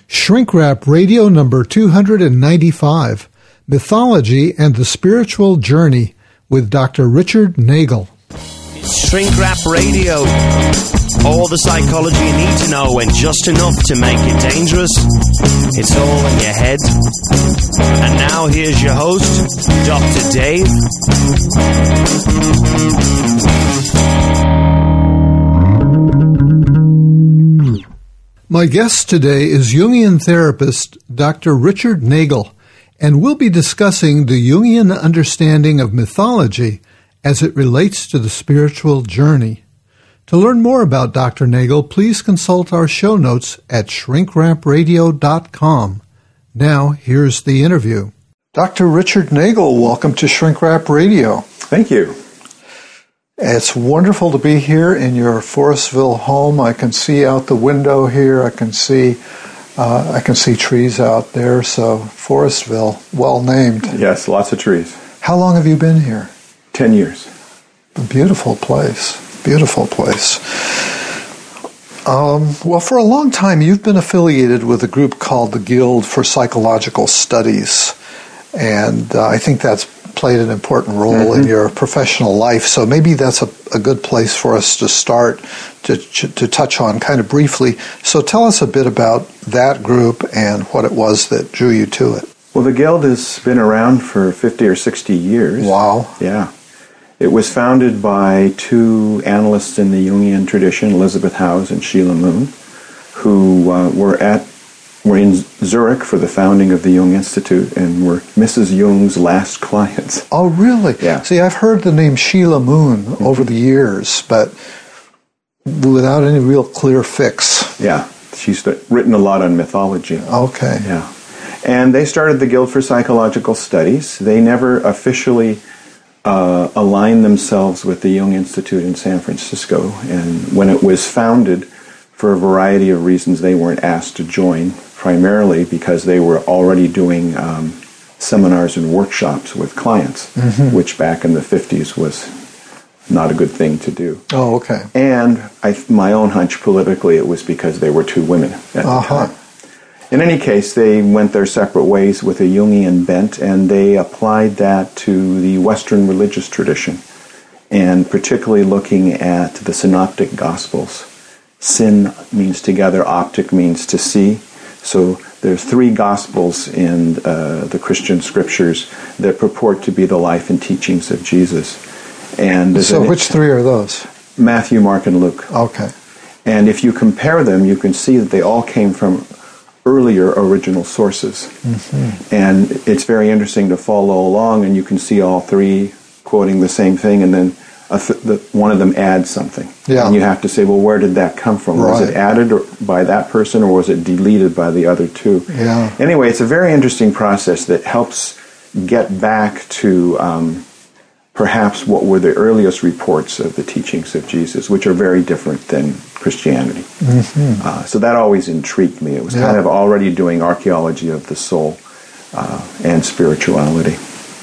Shrink Wrap Radio number 295, Mythology and the Spiritual Journey, with Dr. Richard Nagel. Shrink Wrap Radio. All the psychology you need to know and just enough to make it dangerous. It's all in your head. And now here's your host, Dr. Dave. My guest today is Jungian therapist Dr. Richard Nagel, and we'll be discussing the Jungian understanding of mythology as it relates to the spiritual journey. To learn more about Dr. Nagel, please consult our show notes at shrinkwrapradio.com. Now, here's the interview. Dr. Richard Nagel, welcome to Shrink Wrap Radio. Thank you. It's wonderful to be here in your Forestville home. I can see out the window here. I can see trees out there. So Forestville, well named. Yes, lots of trees. How long have you been here? 10 years. A beautiful place. Beautiful place. Well, for a long time, you've been affiliated with a group called the Guild for Psychological Studies, and I think that's played an important role in your professional life. So maybe that's a good place for us to start to touch on kind of briefly. So tell us a bit about that group and what it was that drew you to it. Well, the Guild has been around for 50 or 60 years. Wow. Yeah. It was founded by two analysts in the Jungian tradition, Elizabeth Howes and Sheila Moon, who were in Zurich for the founding of the Jung Institute and were Mrs. Jung's last clients. Oh, really? Yeah. See, I've heard the name Sheila Moon over the years, but without any real clear fix. Yeah. She's written a lot on mythology. Okay. Yeah. And they started the Guild for Psychological Studies. They never officially aligned themselves with the Jung Institute in San Francisco. And when it was founded, for a variety of reasons, they weren't asked to join, primarily because they were already doing seminars and workshops with clients, which back in the 50s was not a good thing to do. Oh, okay. And my own hunch politically, it was because they were two women at the time. In any case, they went their separate ways with a Jungian bent, and they applied that to the Western religious tradition, and particularly looking at the Synoptic Gospels. Syn means together, optic means to see. So there's three Gospels in the Christian scriptures that purport to be the life and teachings of Jesus. And so which three are those? Matthew, Mark, and Luke. Okay. And if you compare them, you can see that they all came from earlier original sources. And it's very interesting to follow along, and you can see all three quoting the same thing, and then one of them adds something. Yeah. And you have to say, well, where did that come from? Right. Was it added by that person, or was it deleted by the other two? Yeah. Anyway, it's a very interesting process that helps get back to perhaps what were the earliest reports of the teachings of Jesus, which are very different than Christianity. So that always intrigued me. It was kind of already doing archaeology of the soul and spirituality.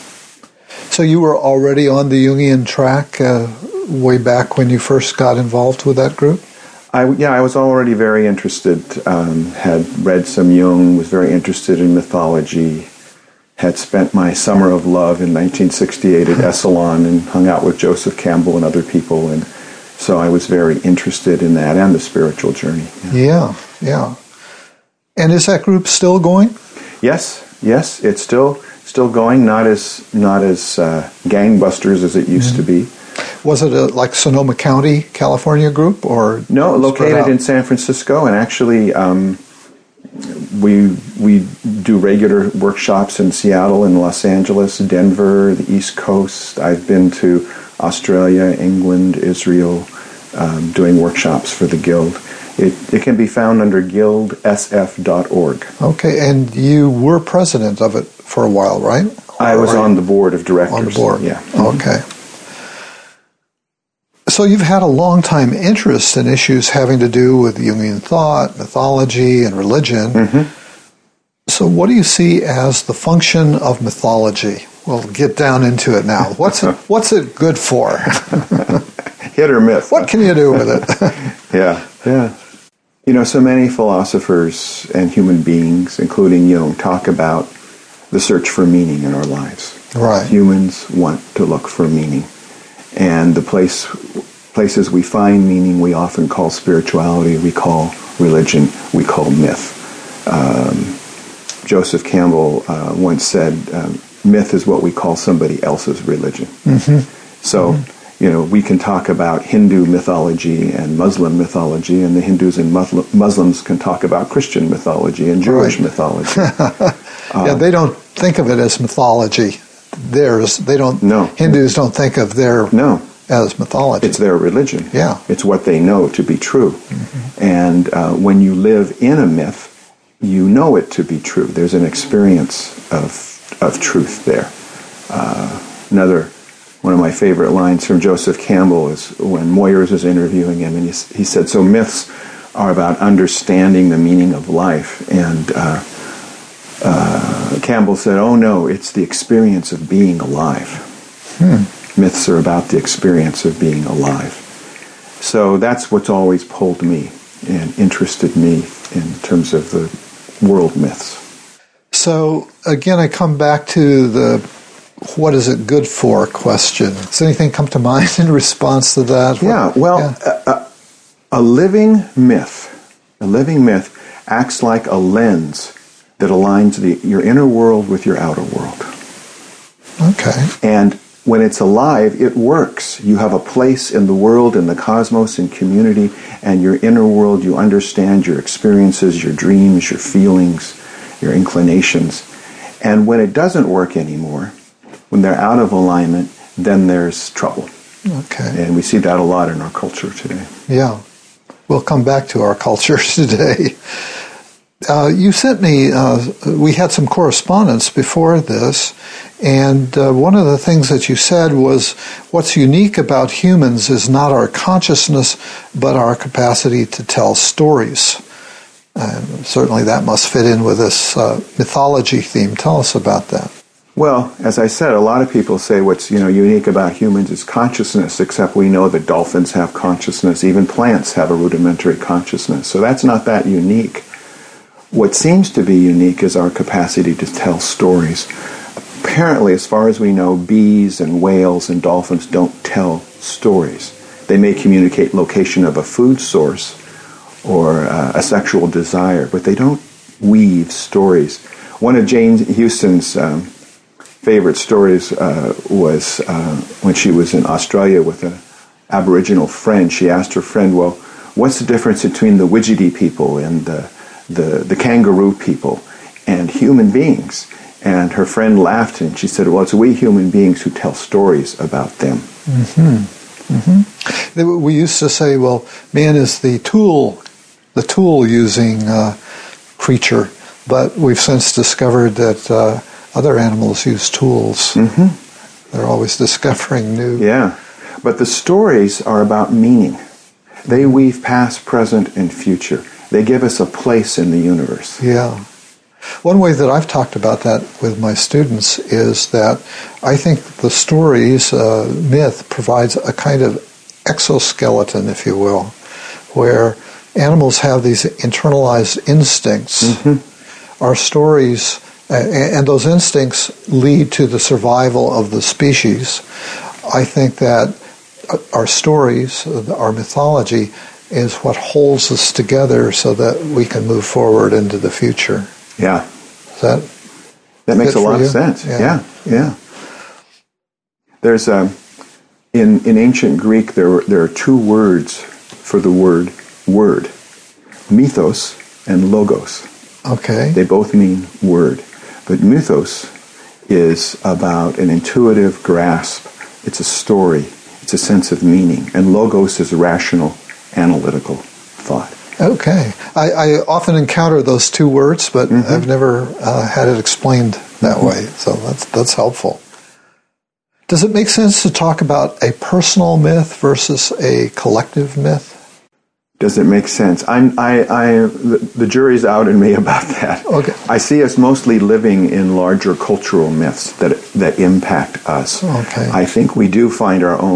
So you were already on the Jungian track way back when you first got involved with that group? I was already very interested, had read some Jung, was very interested in mythology, had spent my summer of love in 1968 at Esalen and hung out with Joseph Campbell and other people, and so I was very interested in that and the spiritual journey. Yeah. And is that group still going? Yes, it's still going, not as gangbusters as it used to be. Was it like Sonoma County, California group, or no? Located in San Francisco, and actually, we do regular workshops in Seattle and Los Angeles, Denver, the East Coast. I've been to Australia, England, Israel, doing workshops for the Guild. It can be found under guildsf.org. Okay, and you were president of it for a while, right? I was on the board of directors. On the board, yeah. Okay. So you've had a long time interest in issues having to do with Jungian thought, mythology, and religion. So what do you see as the function of mythology? We'll get down into it now. What's it good for? Hit or miss. What can you do with it? Yeah. You know, so many philosophers and human beings, including Jung, talk about the search for meaning in our lives. Right. Humans want to look for meaning. And the places we find meaning we often call spirituality, we call religion, we call myth. Joseph Campbell once said, myth is what we call somebody else's religion. Mm-hmm. So, you know, we can talk about Hindu mythology and Muslim mythology, and the Hindus and Muslims can talk about Christian mythology and Jewish mythology. Yeah, they don't think of it as mythology. Hindus don't think of as mythology. It's their religion. Yeah. It's what they know to be true. Mm-hmm. And when you live in a myth, you know it to be true. There's an experience of truth there. One of my favorite lines from Joseph Campbell is when Moyers is interviewing him, and he said, so myths are about understanding the meaning of life. And Campbell said, oh no, it's the experience of being alive. Myths are about the experience of being alive. So that's what's always pulled me and interested me in terms of the world myths. So again, I come back to the what is it good for question. Does anything come to mind in response to that? Yeah, well, a living myth acts like a lens that aligns your inner world with your outer world. Okay. And when it's alive, it works. You have a place in the world, in the cosmos, in community, and your inner world, you understand your experiences, your dreams, your feelings, your inclinations. And when it doesn't work anymore, when they're out of alignment, then there's trouble. Okay. And we see that a lot in our culture today. Yeah. We'll come back to our culture today. You sent me, we had some correspondence before this, and one of the things that you said was what's unique about humans is not our consciousness, but our capacity to tell stories. Certainly that must fit in with this mythology theme. Tell us about that. Well, as I said, a lot of people say what's unique about humans is consciousness, except we know that dolphins have consciousness, even plants have a rudimentary consciousness. So that's not that unique. What seems to be unique is our capacity to tell stories. Apparently, as far as we know, bees and whales and dolphins don't tell stories. They may communicate location of a food source or a sexual desire, but they don't weave stories. One of Jane Houston's favorite stories was when she was in Australia with an Aboriginal friend. She asked her friend, well, what's the difference between the Widgety people and the kangaroo people and human beings? And her friend laughed and she said, well, it's we human beings who tell stories about them. Mm-hmm. Mm-hmm. We used to say, well, man is the tool-using creature, but we've since discovered that other animals use tools. Mm-hmm. They're always discovering new. Yeah, but the stories are about meaning. They weave past, present, and future. They give us a place in the universe. Yeah. One way that I've talked about that with my students is that I think the stories, myth, provides a kind of exoskeleton, if you will, where animals have these internalized instincts. Mm-hmm. Our stories, and those instincts lead to the survival of the species. I think that our stories, our mythology, is what holds us together so that we can move forward into the future. Yeah. That makes a lot of sense. Yeah. There's in ancient Greek there are two words for the word, mythos and logos. Okay. They both mean word, but mythos is about an intuitive grasp. It's a story. It's a sense of meaning, and logos is rational, analytical thought. Okay. I often encounter those two words, but mm-hmm. I've never had it explained that mm-hmm. way, so that's helpful. Does it make sense to talk about a personal myth versus a collective myth? Does it make sense? The jury's out in me about that. Okay. I see us mostly living in larger cultural myths that impact us. Okay. I think we do find our own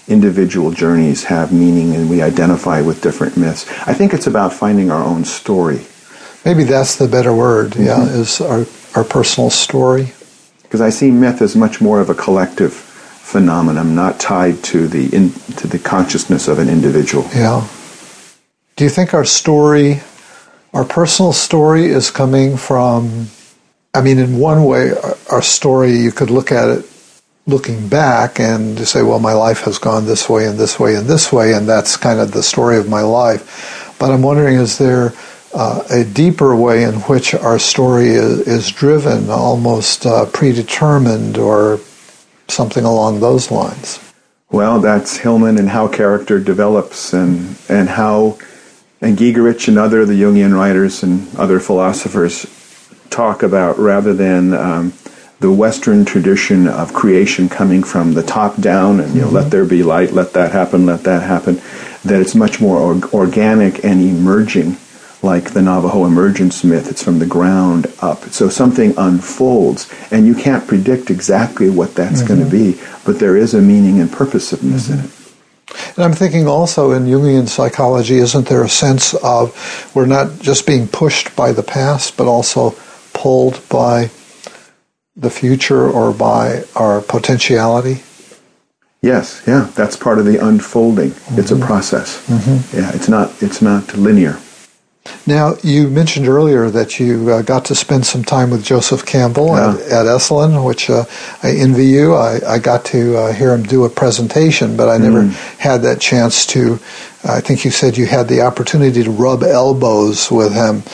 individual journeys have meaning and we identify with different myths. I think it's about finding our own story. Maybe that's the better word, is our personal story. Because I see myth as much more of a collective phenomenon, not tied to the consciousness of an individual. Yeah. Do you think our story, our personal story, is coming from, in one way, our story, you could look at it looking back and say, well, my life has gone this way and this way and this way, and that's kind of the story of my life. But I'm wondering, is there a deeper way in which our story is driven, almost predetermined, or something along those lines? Well, that's Hillman and how character develops, and how, and Gigerich and other the Jungian writers and other philosophers talk about, rather than the Western tradition of creation coming from the top down, and let there be light, let that happen, that it's much more organic and emerging, like the Navajo emergence myth. It's from the ground up. So something unfolds, and you can't predict exactly what that's going to be, but there is a meaning and purposiveness in it. And I'm thinking also in Jungian psychology, isn't there a sense of we're not just being pushed by the past, but also pulled by the future or by our potentiality? Yes, that's part of the unfolding. It's a process. Yeah, it's not linear. Now, you mentioned earlier that you got to spend some time with Joseph Campbell at Esalen, which I envy you. I got to hear him do a presentation, but I never had that chance to. I think you said you had the opportunity to rub elbows with him.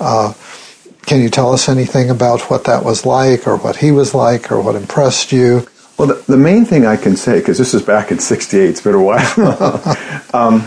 Can you tell us anything about what that was like, or what he was like, or what impressed you? Well, the main thing I can say, because this is back in '68, it's been a while.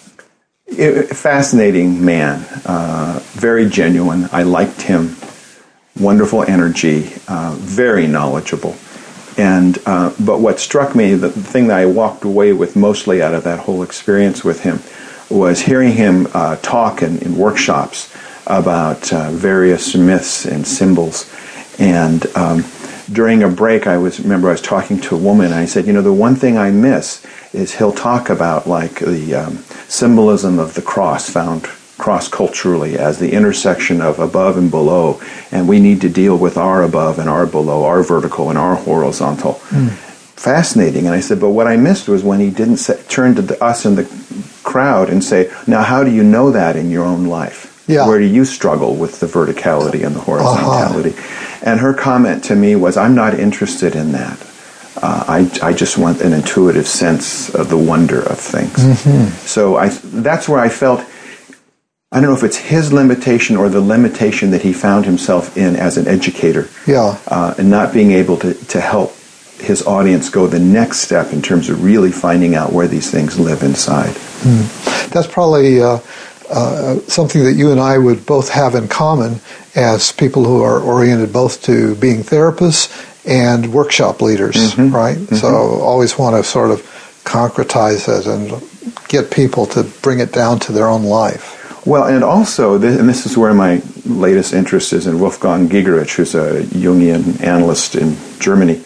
Fascinating man, very genuine. I liked him. Wonderful energy, very knowledgeable. And but what struck me, the thing that I walked away with mostly out of that whole experience with him, was hearing him talk in workshops about various myths and symbols. And during a break, I remember I was talking to a woman, and I said, the one thing I miss is he'll talk about like the symbolism of the cross, found cross-culturally as the intersection of above and below, and we need to deal with our above and our below, our vertical and our horizontal. Fascinating. And I said, but what I missed was when he didn't turn to us in the crowd and say, now how do you know that in your own life? Yeah. Where do you struggle with the verticality and the horizontality? And her comment to me was, I'm not interested in that. I just want an intuitive sense of the wonder of things. So that's where I felt, I don't know if it's his limitation or the limitation that he found himself in as an educator. And not being able to help his audience go the next step in terms of really finding out where these things live inside. That's probably something that you and I would both have in common as people who are oriented both to being therapists and workshop leaders, right? So always want to sort of concretize it and get people to bring it down to their own life. Well, and also, and this is where my latest interest is in Wolfgang Gigerich, who's a Jungian analyst in Germany.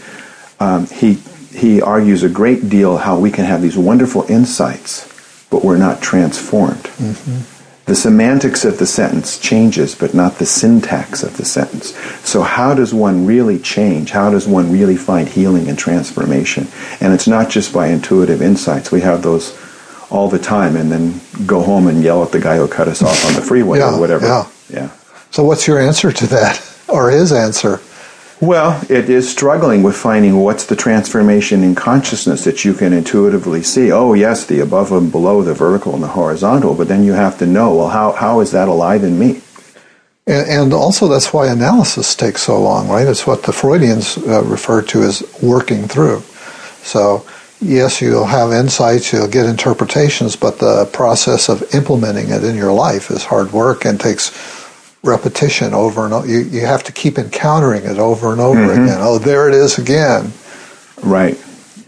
He argues a great deal how we can have these wonderful insights, but we're not transformed. The semantics of the sentence changes, but not the syntax of the sentence. So how does one really change? How does one really find healing and transformation? And it's not just by intuitive insights. We have those all the time, and then go home and yell at the guy who cut us off on the freeway or whatever. So what's your answer to that, or his answer? Well, it is struggling with finding what's the transformation in consciousness that you can intuitively see. Oh, yes, the above and below, the vertical and the horizontal, but then you have to know, well, how is that alive in me? And also that's why analysis takes so long, right? It's what the Freudians refer to as working through. So, yes, you'll have insights, you'll get interpretations, but the process of implementing it in your life is hard work and takes repetition over and over. You have to keep encountering it over and over again. Oh, there it is again. Right.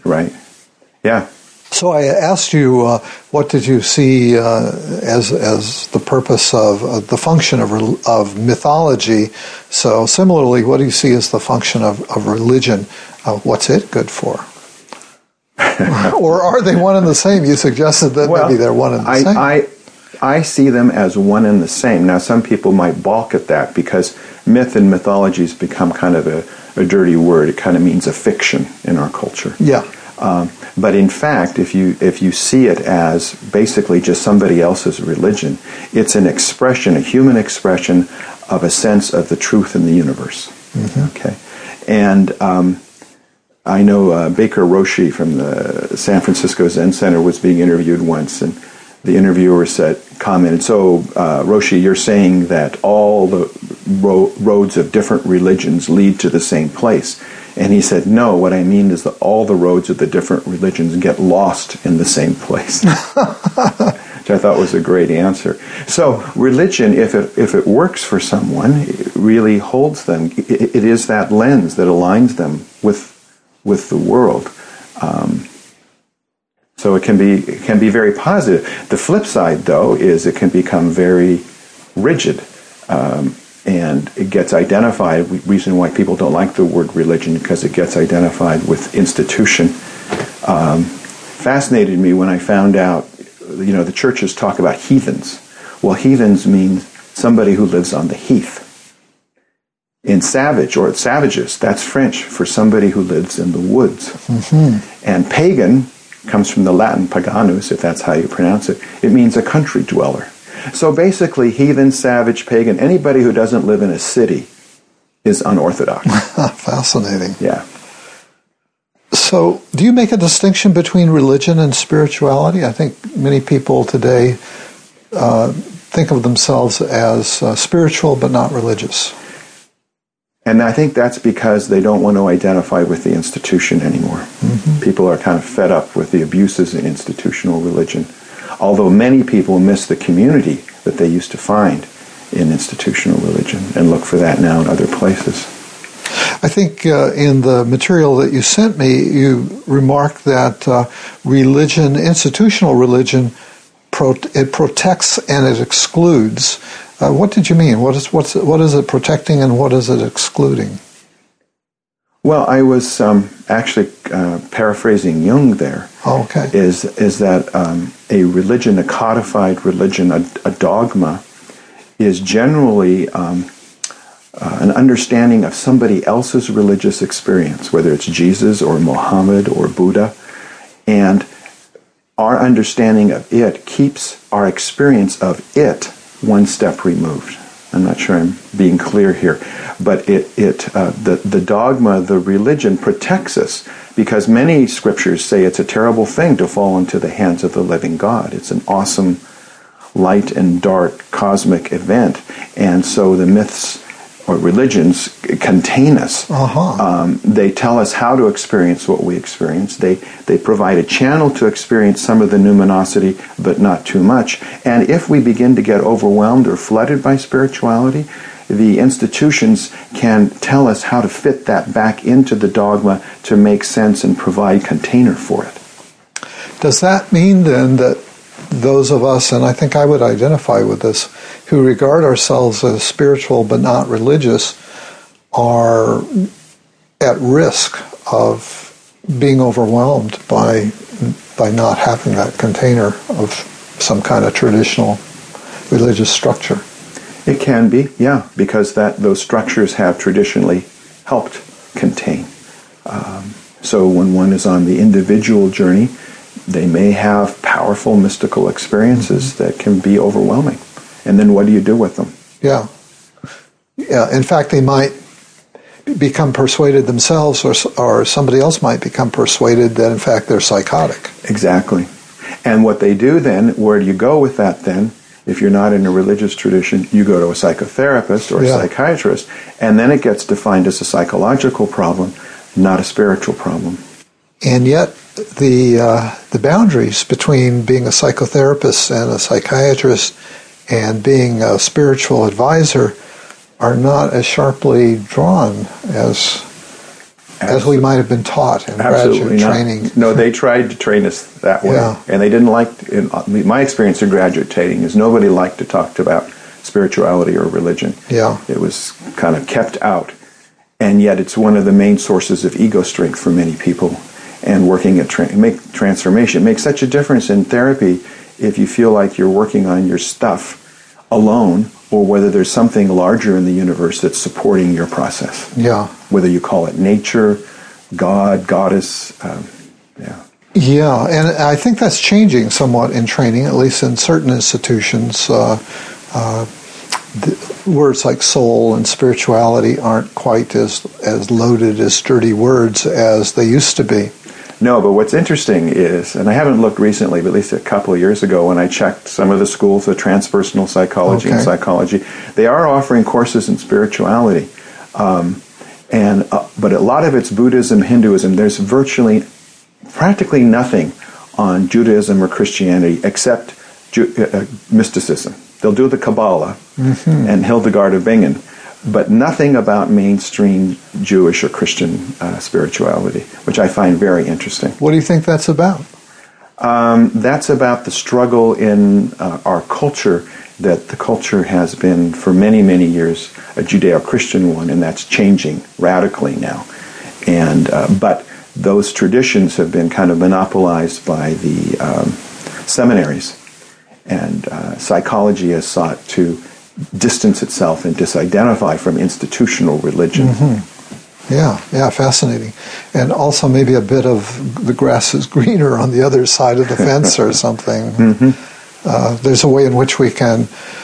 Yeah. So I asked you, what did you see as the purpose of the function of mythology? So similarly, what do you see as the function of religion? What's it good for? Or are they one and the same? You suggested that maybe they're one and the same. I see them as one and the same. Now, some people might balk at that because myth and mythology has become kind of a dirty word. It kind of means a fiction in our culture. Yeah. But in fact, if you see it as basically just somebody else's religion, it's an expression, a human expression of a sense of the truth in the universe. Mm-hmm. Okay, and I know Baker Roshi from the San Francisco Zen Center was being interviewed once, and the interviewer commented, "So, Roshi, you're saying that all the roads of different religions lead to the same place?" And he said, "No, what I mean is that all the roads of the different religions get lost in the same place." Which I thought was a great answer. So religion, if it works for someone, it really holds them. It is that lens that aligns them with the world. So it can be very positive. The flip side, though, is it can become very rigid. And it gets identified, the reason why people don't like the word religion, because it gets identified with institution. Fascinated me when I found out, the churches talk about heathens. Well, heathens means somebody who lives on the heath. In savage, or savages, that's French for somebody who lives in the woods. Mm-hmm. And pagan comes from the Latin paganus, if that's how you pronounce it. It means a country dweller. So basically, heathen, savage, pagan, anybody who doesn't live in a city is unorthodox. Fascinating. Yeah. So, do you make a distinction between religion and spirituality? I think many people today think of themselves as spiritual but not religious. And I think that's because they don't want to identify with the institution anymore. Mm-hmm. People are kind of fed up with the abuses in institutional religion. Although many people miss the community that they used to find in institutional religion and look for that now in other places. I think in the material that you sent me, you remarked that religion, institutional religion, it protects and it excludes. What did you mean? What is it protecting and what is it excluding? Well, I was actually paraphrasing Jung there. Oh, okay. Is that a religion, a codified religion, a dogma, is generally an understanding of somebody else's religious experience, whether it's Jesus or Muhammad or Buddha, and our understanding of it keeps our experience of it one step removed. I'm not sure I'm being clear here, but the dogma, the religion protects us because many scriptures say it's a terrible thing to fall into the hands of the living God. It's an awesome light and dark cosmic event, and so the myths or religions contain us. Uh-huh. They tell us how to experience what we experience. They provide a channel to experience some of the numinosity, but not too much. And if we begin to get overwhelmed or flooded by spirituality, the institutions can tell us how to fit that back into the dogma to make sense and provide container for it. Does that mean then that those of us, and I think I would identify with this, who regard ourselves as spiritual but not religious, are at risk of being overwhelmed by not having that container of some kind of traditional religious structure? It can be, yeah, because those structures have traditionally helped contain. So when one is on the individual journey, they may have powerful mystical experiences that can be overwhelming. And then what do you do with them? Yeah. In fact, they might become persuaded themselves, or somebody else might become persuaded that, in fact, they're psychotic. Exactly. And what they do then, where do you go with that then? If you're not in a religious tradition, you go to a psychotherapist or a psychiatrist, and then it gets defined as a psychological problem, not a spiritual problem. And yet, the boundaries between being a psychotherapist and a psychiatrist and being a spiritual advisor are not as sharply drawn as we might have been taught in graduate training. No, they tried to train us that way, and they didn't like. In my experience of graduate training is nobody liked to talk about spirituality or religion. Yeah, it was kind of kept out, and yet it's one of the main sources of ego strength for many people. and working at make transformation. It makes such a difference in therapy if you feel like you're working on your stuff alone, or whether there's something larger in the universe that's supporting your process. Yeah. Whether you call it nature, God, goddess, Yeah, and I think that's changing somewhat in training, at least in certain institutions. Words like soul and spirituality aren't quite as loaded as sturdy words as they used to be. No, but what's interesting is, and I haven't looked recently, but at least a couple of years ago when I checked some of the schools of transpersonal psychology and psychology, they are offering courses in spirituality. But a lot of it's Buddhism, Hinduism. There's practically nothing on Judaism or Christianity except mysticism. They'll do the Kabbalah and Hildegard of Bingen, but nothing about mainstream Jewish or Christian spirituality, which I find very interesting. What do you think that's about? That's about the struggle in our culture, that the culture has been for many, many years a Judeo-Christian one, and that's changing radically now. And but those traditions have been kind of monopolized by the seminaries, and psychology has sought to distance itself and disidentify from institutional religion. Yeah, fascinating. And also maybe a bit of the grass is greener on the other side of the fence or something. There's a way in which we can,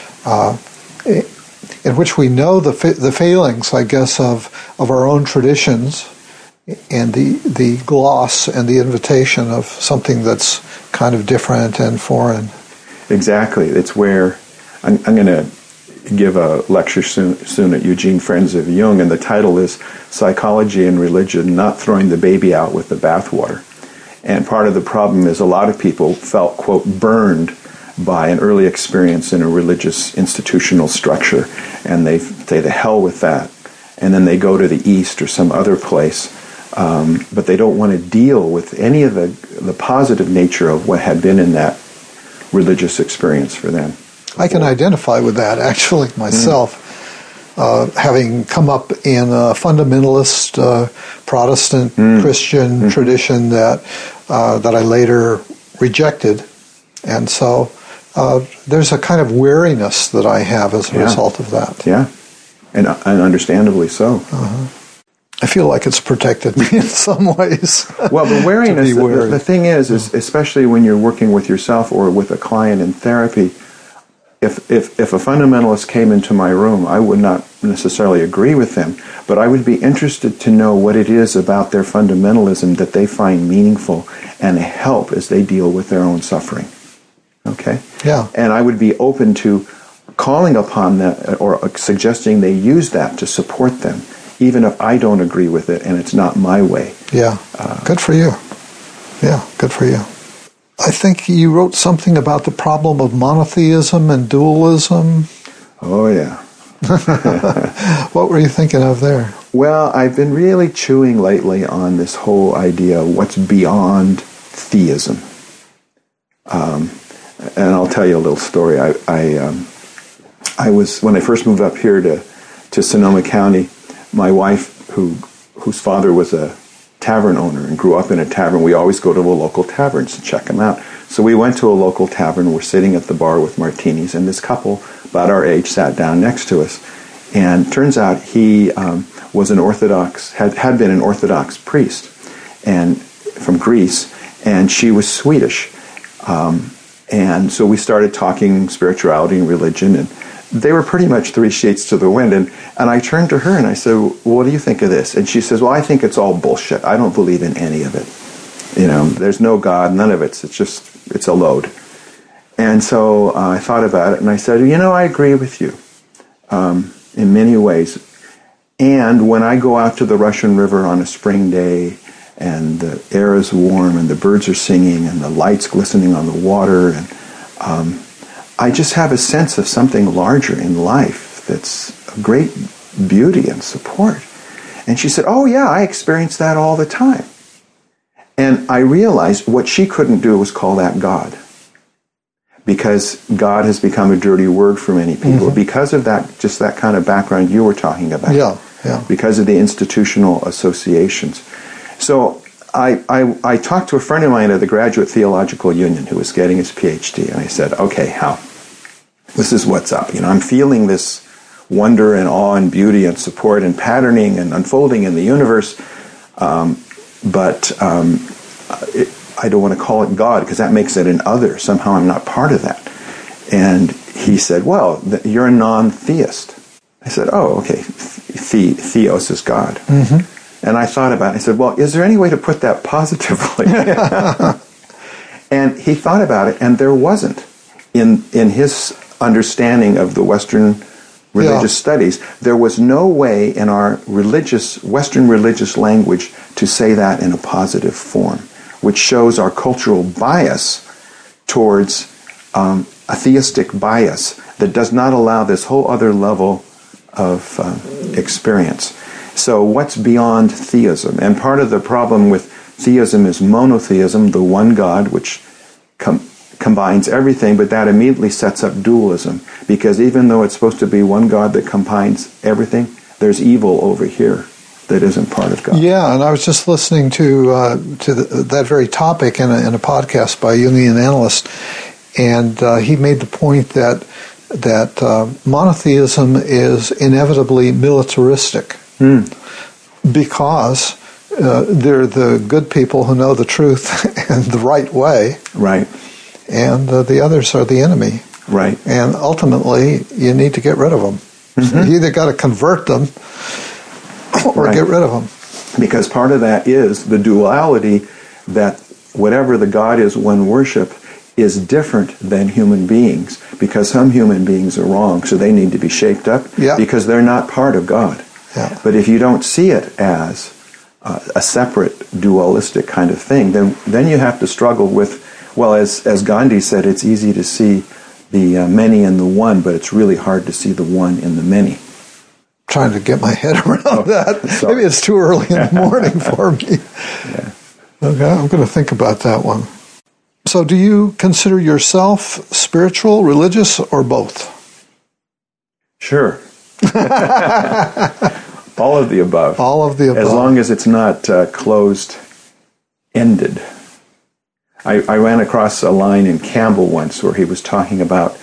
in which we know the failings, I guess, of our own traditions, and the gloss and the invitation of something that's kind of different and foreign. Exactly. It's where I'm going to give a lecture soon at Eugene Friends of Jung, and the title is Psychology and Religion, Not Throwing the Baby Out with the Bathwater. And part of the problem is a lot of people felt, quote, burned by an early experience in a religious institutional structure, and they say the hell with that. And then they go to the East or some other place, but they don't want to deal with any of the positive nature of what had been in that religious experience for them. I can identify with that, actually, myself. Having come up in a fundamentalist Protestant Christian tradition that I later rejected. And so there's a kind of weariness that I have as a result of that. Yeah, and understandably so. I feel like it's protected me in some ways. Well, the wariness, the thing is especially when you're working with yourself or with a client in therapy, if a fundamentalist came into my room, I would not necessarily agree with them, but I would be interested to know what it is about their fundamentalism that they find meaningful and help as they deal with their own suffering. Okay? Yeah. And I would be open to calling upon that or suggesting they use that to support them, even if I don't agree with it and it's not my way. Yeah. Good for you. Yeah, good for you. I think you wrote something about the problem of monotheism and dualism. Oh, yeah. What were you thinking of there? Well, I've been really chewing lately on this whole idea of what's beyond theism. And I'll tell you a little story. I was, when I first moved up here to Sonoma County, my wife, whose father was a tavern owner and grew up in a tavern, we always go to the local taverns to check them out. So we went to a local tavern, we're sitting at the bar with martinis, and this couple, about our age, sat down next to us. And turns out he was an Orthodox, had been an Orthodox priest and from Greece, and she was Swedish. And so we started talking spirituality and religion, and they were pretty much three sheets to the wind. And I turned to her and I said, well, what do you think of this? And she says, well, I think it's all bullshit. I don't believe in any of it. You know, there's no God, none of it. It's a load. And so I thought about it and I said, you know, I agree with you in many ways. And when I go out to the Russian River on a spring day and the air is warm and the birds are singing and the lights glistening on the water, and I just have a sense of something larger in life that's a great beauty and support. And she said, oh yeah, I experience that all the time. And I realized what she couldn't do was call that God. Because God has become a dirty word for many people. Because of that, just that kind of background you were talking about. Yeah. Because of the institutional associations. So I talked to a friend of mine at the Graduate Theological Union who was getting his PhD, and I said, okay, Hal, this is what's up. I'm feeling this wonder and awe and beauty and support and patterning and unfolding in the universe, but I don't want to call it God because that makes it an other. Somehow I'm not part of that. And he said, well, you're a non-theist. I said, oh, okay, theos is God. Mm-hmm. And I thought about it. I said, well, is there any way to put that positively? And he thought about it, and there wasn't. In his understanding of the Western religious studies, there was no way in our Western religious language to say that in a positive form, which shows our cultural bias towards a theistic bias that does not allow this whole other level of experience. So what's beyond theism? And part of the problem with theism is monotheism, the one God, which combines everything, but that immediately sets up dualism, because even though it's supposed to be one God that combines everything, there's evil over here that isn't part of God. Yeah, and I was just listening to that very topic in a podcast by a Jungian analyst, and he made the point that monotheism is inevitably militaristic because they're the good people who know the truth and the right way. Right. And the others are the enemy. Right. And ultimately, you need to get rid of them. Mm-hmm. You either got to convert them or get rid of them. Because part of that is the duality that whatever the God is one worship is different than human beings, because some human beings are wrong, so they need to be shaped up because they're not part of God. Yeah. But if you don't see it as a separate dualistic kind of thing, then you have to struggle with, well, as Gandhi said, it's easy to see the many in the one, but it's really hard to see the one in the many. Trying to get my head around that. Sorry. Maybe it's too early in the morning for me. Yeah. Okay, I'm going to think about that one. So do you consider yourself spiritual, religious, or both? Sure. All of the above. All of the above. As long as it's not closed-ended. I ran across a line in Campbell once where he was talking about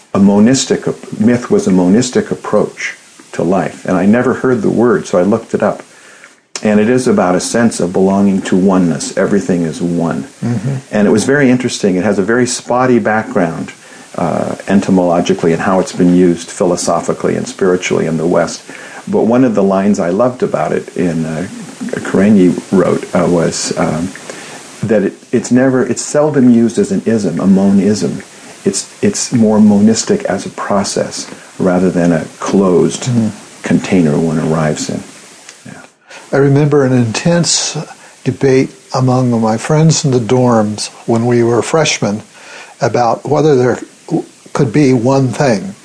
myth was a monistic approach to life. And I never heard the word, so I looked it up. And it is about a sense of belonging to oneness. Everything is one. Mm-hmm. And it was very interesting. It has a very spotty background entomologically and how it's been used philosophically and spiritually in the West. But one of the lines I loved about it in Karenyi wrote was that it's seldom used as an ism, a monism. It's more monistic as a process rather than a closed container one arrives in. Yeah. I remember an intense debate among my friends in the dorms when we were freshmen about whether there could be one thing.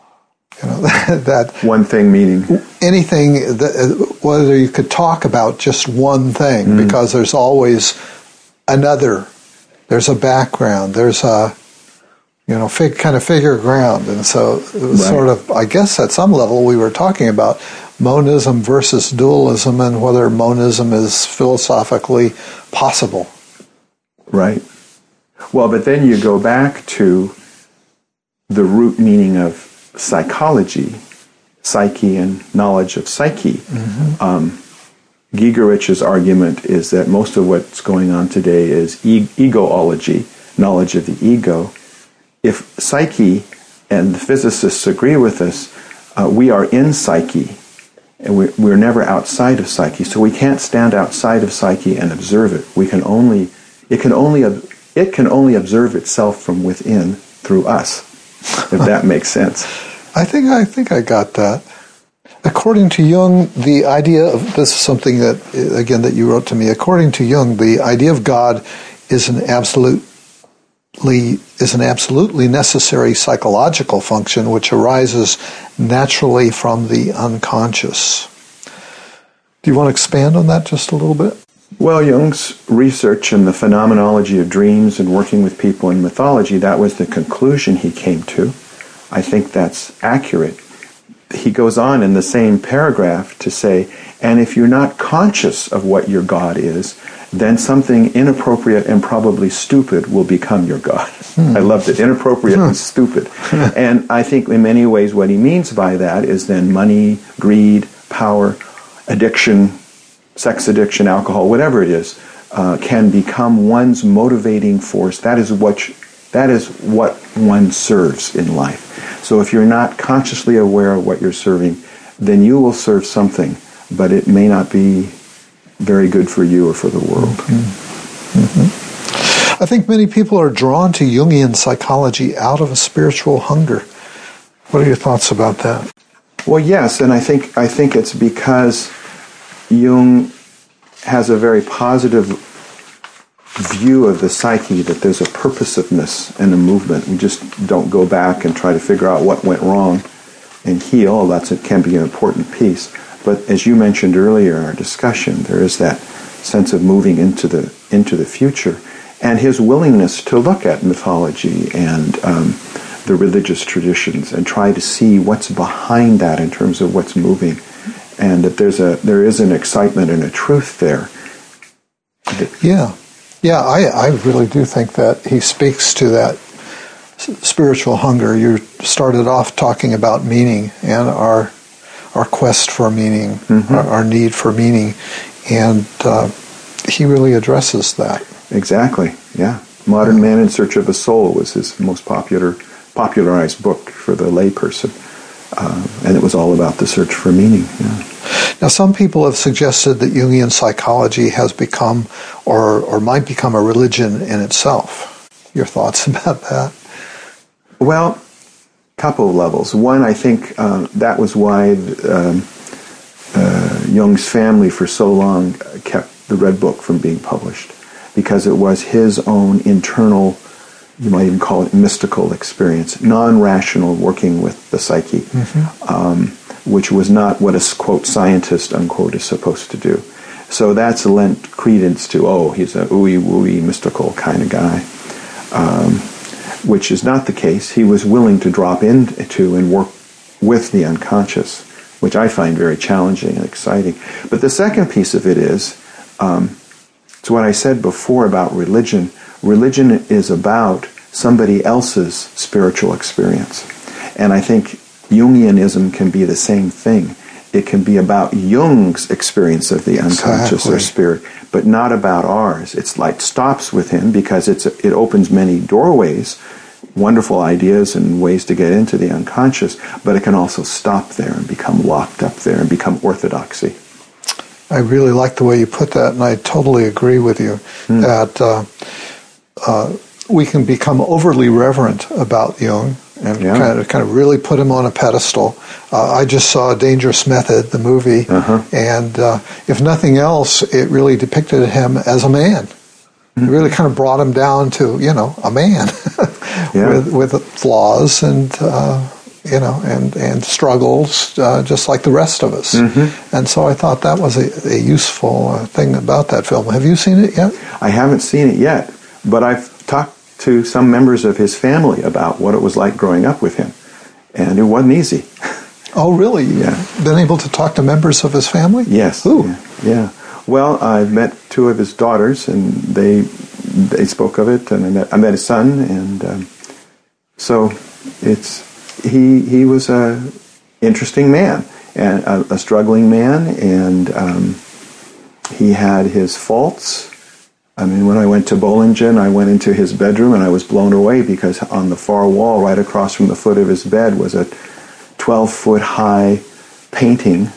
That one thing meaning anything whether you could talk about just one thing, because there's always another. There's a background. There's a kind of figure ground, and so it was sort of, I guess, at some level we were talking about monism versus dualism and whether monism is philosophically possible. Right. Well, but then you go back to the root meaning of psychology, psyche and knowledge of psyche. Mm-hmm. Gigorich's argument is that most of what's going on today is egoology, knowledge of the ego. If psyche, and the physicists agree with us, we are in psyche, and we're never outside of psyche, so we can't stand outside of psyche and observe it. It can only observe itself from within through us, if that makes sense. I think I got that. According to Jung, the idea of, this is something that you wrote to me. According to Jung, the idea of God is an absolutely necessary psychological function which arises naturally from the unconscious. Do you want to expand on that just a little bit? Well, Jung's research in the phenomenology of dreams and working with people in mythology, that was the conclusion he came to. I think that's accurate. He goes on in the same paragraph to say, and if you're not conscious of what your God is, then something inappropriate and probably stupid will become your God. I loved it. Inappropriate and stupid. And I think in many ways what he means by that is then money, greed, power, addiction, sex addiction, alcohol, whatever it is, can become one's motivating force. That is what one serves in life. So if you're not consciously aware of what you're serving, then you will serve something, but it may not be very good for you or for the world. Mm-hmm. Mm-hmm. I think many people are drawn to Jungian psychology out of a spiritual hunger. What are your thoughts about that? Well, yes, and I think it's because Jung has a very positive view of the psyche, that there's a purposiveness and a movement. We just don't go back and try to figure out what went wrong and heal. It can be an important piece. But as you mentioned earlier in our discussion, there is that sense of moving into the future, and his willingness to look at mythology and the religious traditions and try to see what's behind that in terms of what's moving, and that there is an excitement and a truth there. Yeah, I really do think that he speaks to that spiritual hunger. You started off talking about meaning and our quest for meaning, mm-hmm. our need for meaning, and he really addresses that. Exactly, yeah. Modern Man in Search of a Soul was his most popularized book for the layperson, and it was all about the search for meaning. Yeah. Now, some people have suggested that Jungian psychology has become, or might become, a religion in itself. Your thoughts about that? Well, couple of levels. One, I think that was why Jung's family for so long kept the Red Book from being published, because it was his own internal, you might even call it mystical experience, non-rational working with the psyche, mm-hmm. Which was not what a, quote, scientist, unquote, is supposed to do. So that's lent credence to, he's a ooey-wooey mystical kind of guy. Which is not the case. He was willing to drop into and work with the unconscious, which I find very challenging and exciting. But the second piece of it is, it's what I said before about religion. Religion is about somebody else's spiritual experience. And I think Jungianism can be the same thing. It can be about Jung's experience of the unconscious or spirit, but not about ours. It's like stops with him because it opens many doorways, wonderful ideas and ways to get into the unconscious, but it can also stop there and become locked up there and become orthodoxy. I really like the way you put that, and I totally agree with you that we can become overly reverent about Jung and kind of really put him on a pedestal. I just saw Dangerous Method, the movie, and if nothing else, it really depicted him as a man. Mm-hmm. It really kind of brought him down to, a man with flaws and and struggles, just like the rest of us. Mm-hmm. And so I thought that was a useful thing about that film. Have you seen it yet? I haven't seen it yet, but I've talked to some members of his family about what it was like growing up with him, and it wasn't easy. Oh, really? Yeah. Been able to talk to members of his family? Yes. Who? Yeah. Well, I met two of his daughters, and they spoke of it, and I met his son, and so he was a interesting man, and a struggling man, and he had his faults. I mean, when I went to Bollingen, I went into his bedroom and I was blown away because on the far wall, right across from the foot of his bed, was a 12-foot high painting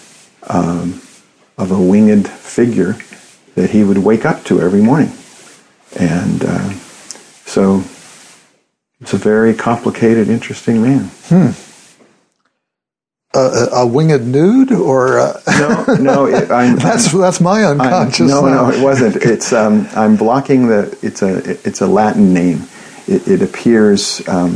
of a winged figure that he would wake up to every morning. And so it's a very complicated, interesting man. A winged nude, or no? That's my unconscious. No, it wasn't. It's I'm blocking the. It's a Latin name. It appears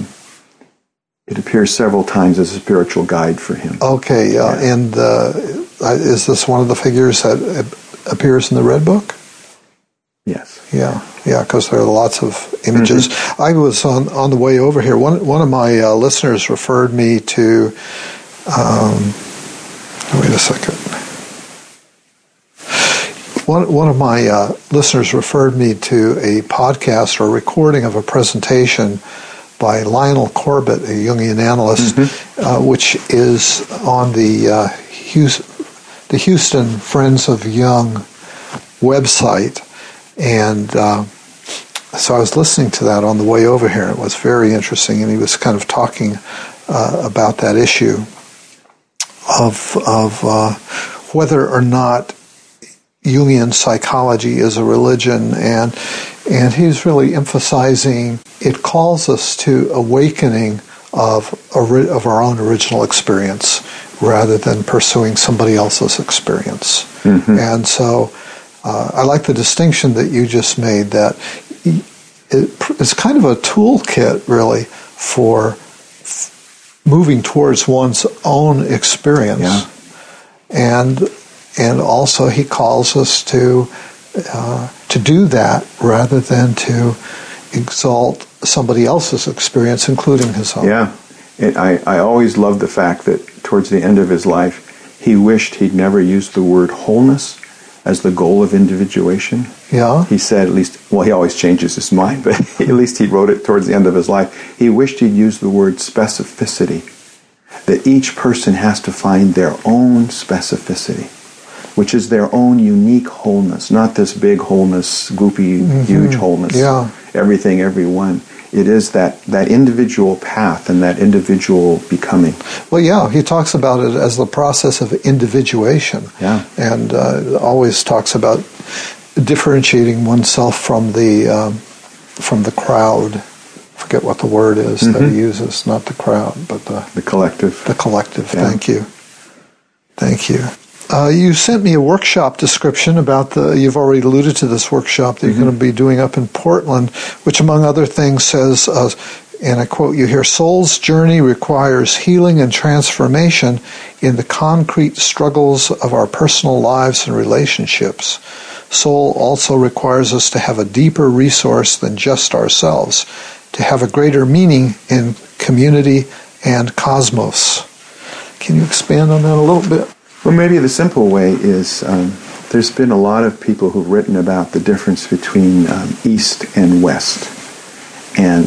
several times as a spiritual guide for him. Okay, and is this one of the figures that appears in the Red Book? Yes. Yeah, because there are lots of images. Mm-hmm. I was on the way over here. One of my listeners referred me to. Wait a second. One of my listeners referred me to a podcast or recording of a presentation by Lionel Corbett, a Jungian analyst, which is on the Houston Friends of Jung website. And so I was listening to that on the way over here. It was very interesting, and he was kind of talking about that issue of whether or not Jungian psychology is a religion, and he's really emphasizing it calls us to awakening of our own original experience rather than pursuing somebody else's experience. And so I like the distinction that you just made, that it's kind of a toolkit, really, for moving towards one's own experience. Yeah. And also he calls us to do that rather than to exalt somebody else's experience, including his own. Yeah. I always loved the fact that towards the end of his life, he wished he'd never used the word wholeness as the goal of individuation. Yeah. He said, at least, well, he always changes his mind, but at least he wrote it towards the end of his life. He wished he'd used the word specificity, that each person has to find their own specificity, which is their own unique wholeness, not this big wholeness, goopy, huge wholeness, everything, everyone. It is that individual path and that individual becoming. Well, yeah, he talks about it as the process of individuation. Yeah. And always talks about differentiating oneself from the crowd. I forget what the word is that he uses, not the crowd, but the collective. The collective, yeah. Thank you. You sent me a workshop description about you've already alluded to this workshop that you're going to be doing up in Portland, which among other things says, and I quote you here, "Soul's journey requires healing and transformation in the concrete struggles of our personal lives and relationships. Soul also requires us to have a deeper resource than just ourselves, to have a greater meaning in community and cosmos." Can you expand on that a little bit? Well, maybe the simple way is there's been a lot of people who've written about the difference between East and West. And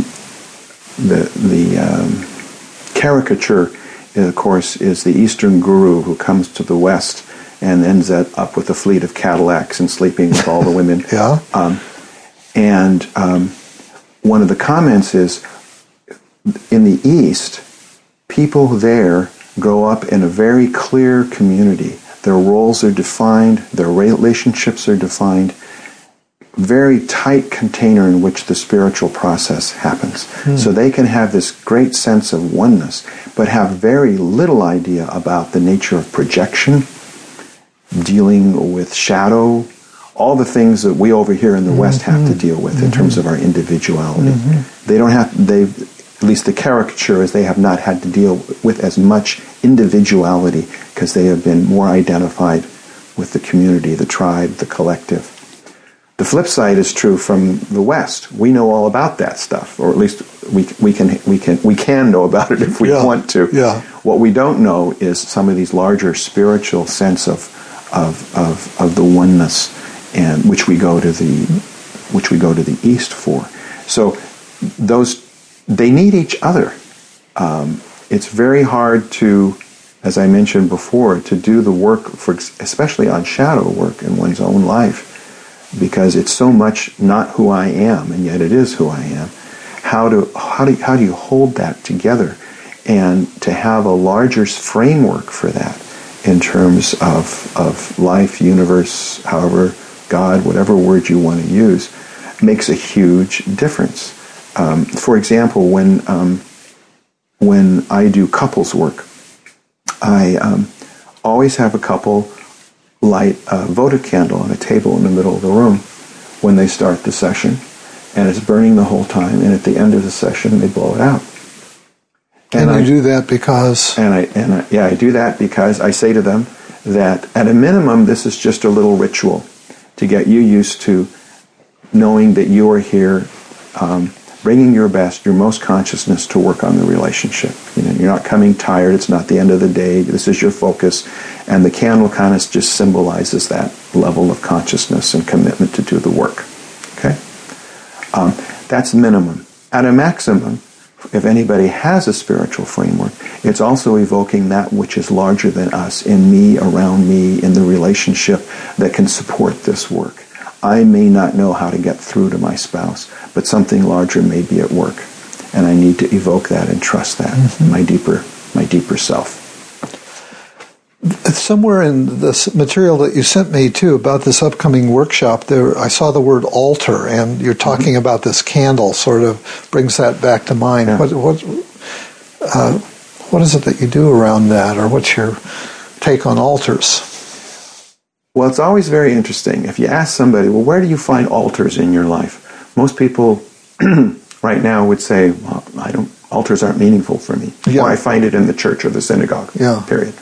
the caricature, of course, is the Eastern guru who comes to the West and ends up with a fleet of Cadillacs and sleeping with all the women. Yeah. And one of the comments is, in the East, people there grow up in a very clear community. Their roles are defined, their relationships are defined, very tight container in which the spiritual process happens. So they can have this great sense of oneness, but have very little idea about the nature of projection, dealing with shadow, all the things that we over here in the West have to deal with in terms of our individuality. They don't have, at least the caricature is they have not had to deal with as much individuality because they have been more identified with the community, the tribe, the collective. The flip side is true from the West. We know all about that stuff, or at least we can know about it if we want to. Yeah. What we don't know is some of these larger spiritual sense of the oneness, and which we go to the East for. So they need each other. It's very hard to, as I mentioned before, to do the work, especially on shadow work in one's own life, because it's so much not who I am, and yet it is who I am. How do you hold that together, and to have a larger framework for that in terms of life, universe, however, God, whatever word you want to use, makes a huge difference. For example, when I do couples work, I always have a couple light a votive candle on a table in the middle of the room when they start the session, and it's burning the whole time, and at the end of the session they blow it out. And I do that because? I do that because I say to them that at a minimum this is just a little ritual to get you used to knowing that you are here bringing your best, your most consciousness to work on the relationship. You're not coming tired. It's not the end of the day. This is your focus. And the candle kind of just symbolizes that. level of consciousness and commitment to do the work. Okay? That's minimum. At a maximum, if anybody has a spiritual framework, it's also evoking that which is larger than us, in me, around me, in the relationship that can support this work. I may not know how to get through to my spouse, but something larger may be at work. And I need to evoke that and trust that, my deeper self. Somewhere in this material that you sent me, too, about this upcoming workshop, there I saw the word altar, and you're talking about this candle, sort of brings that back to mind. Yeah. What is it that you do around that, or what's your take on altars? Well, it's always very interesting. If you ask somebody, well, where do you find altars in your life? Most people right now would say, well, altars aren't meaningful for me. Yeah. Or I find it in the church or the synagogue, period.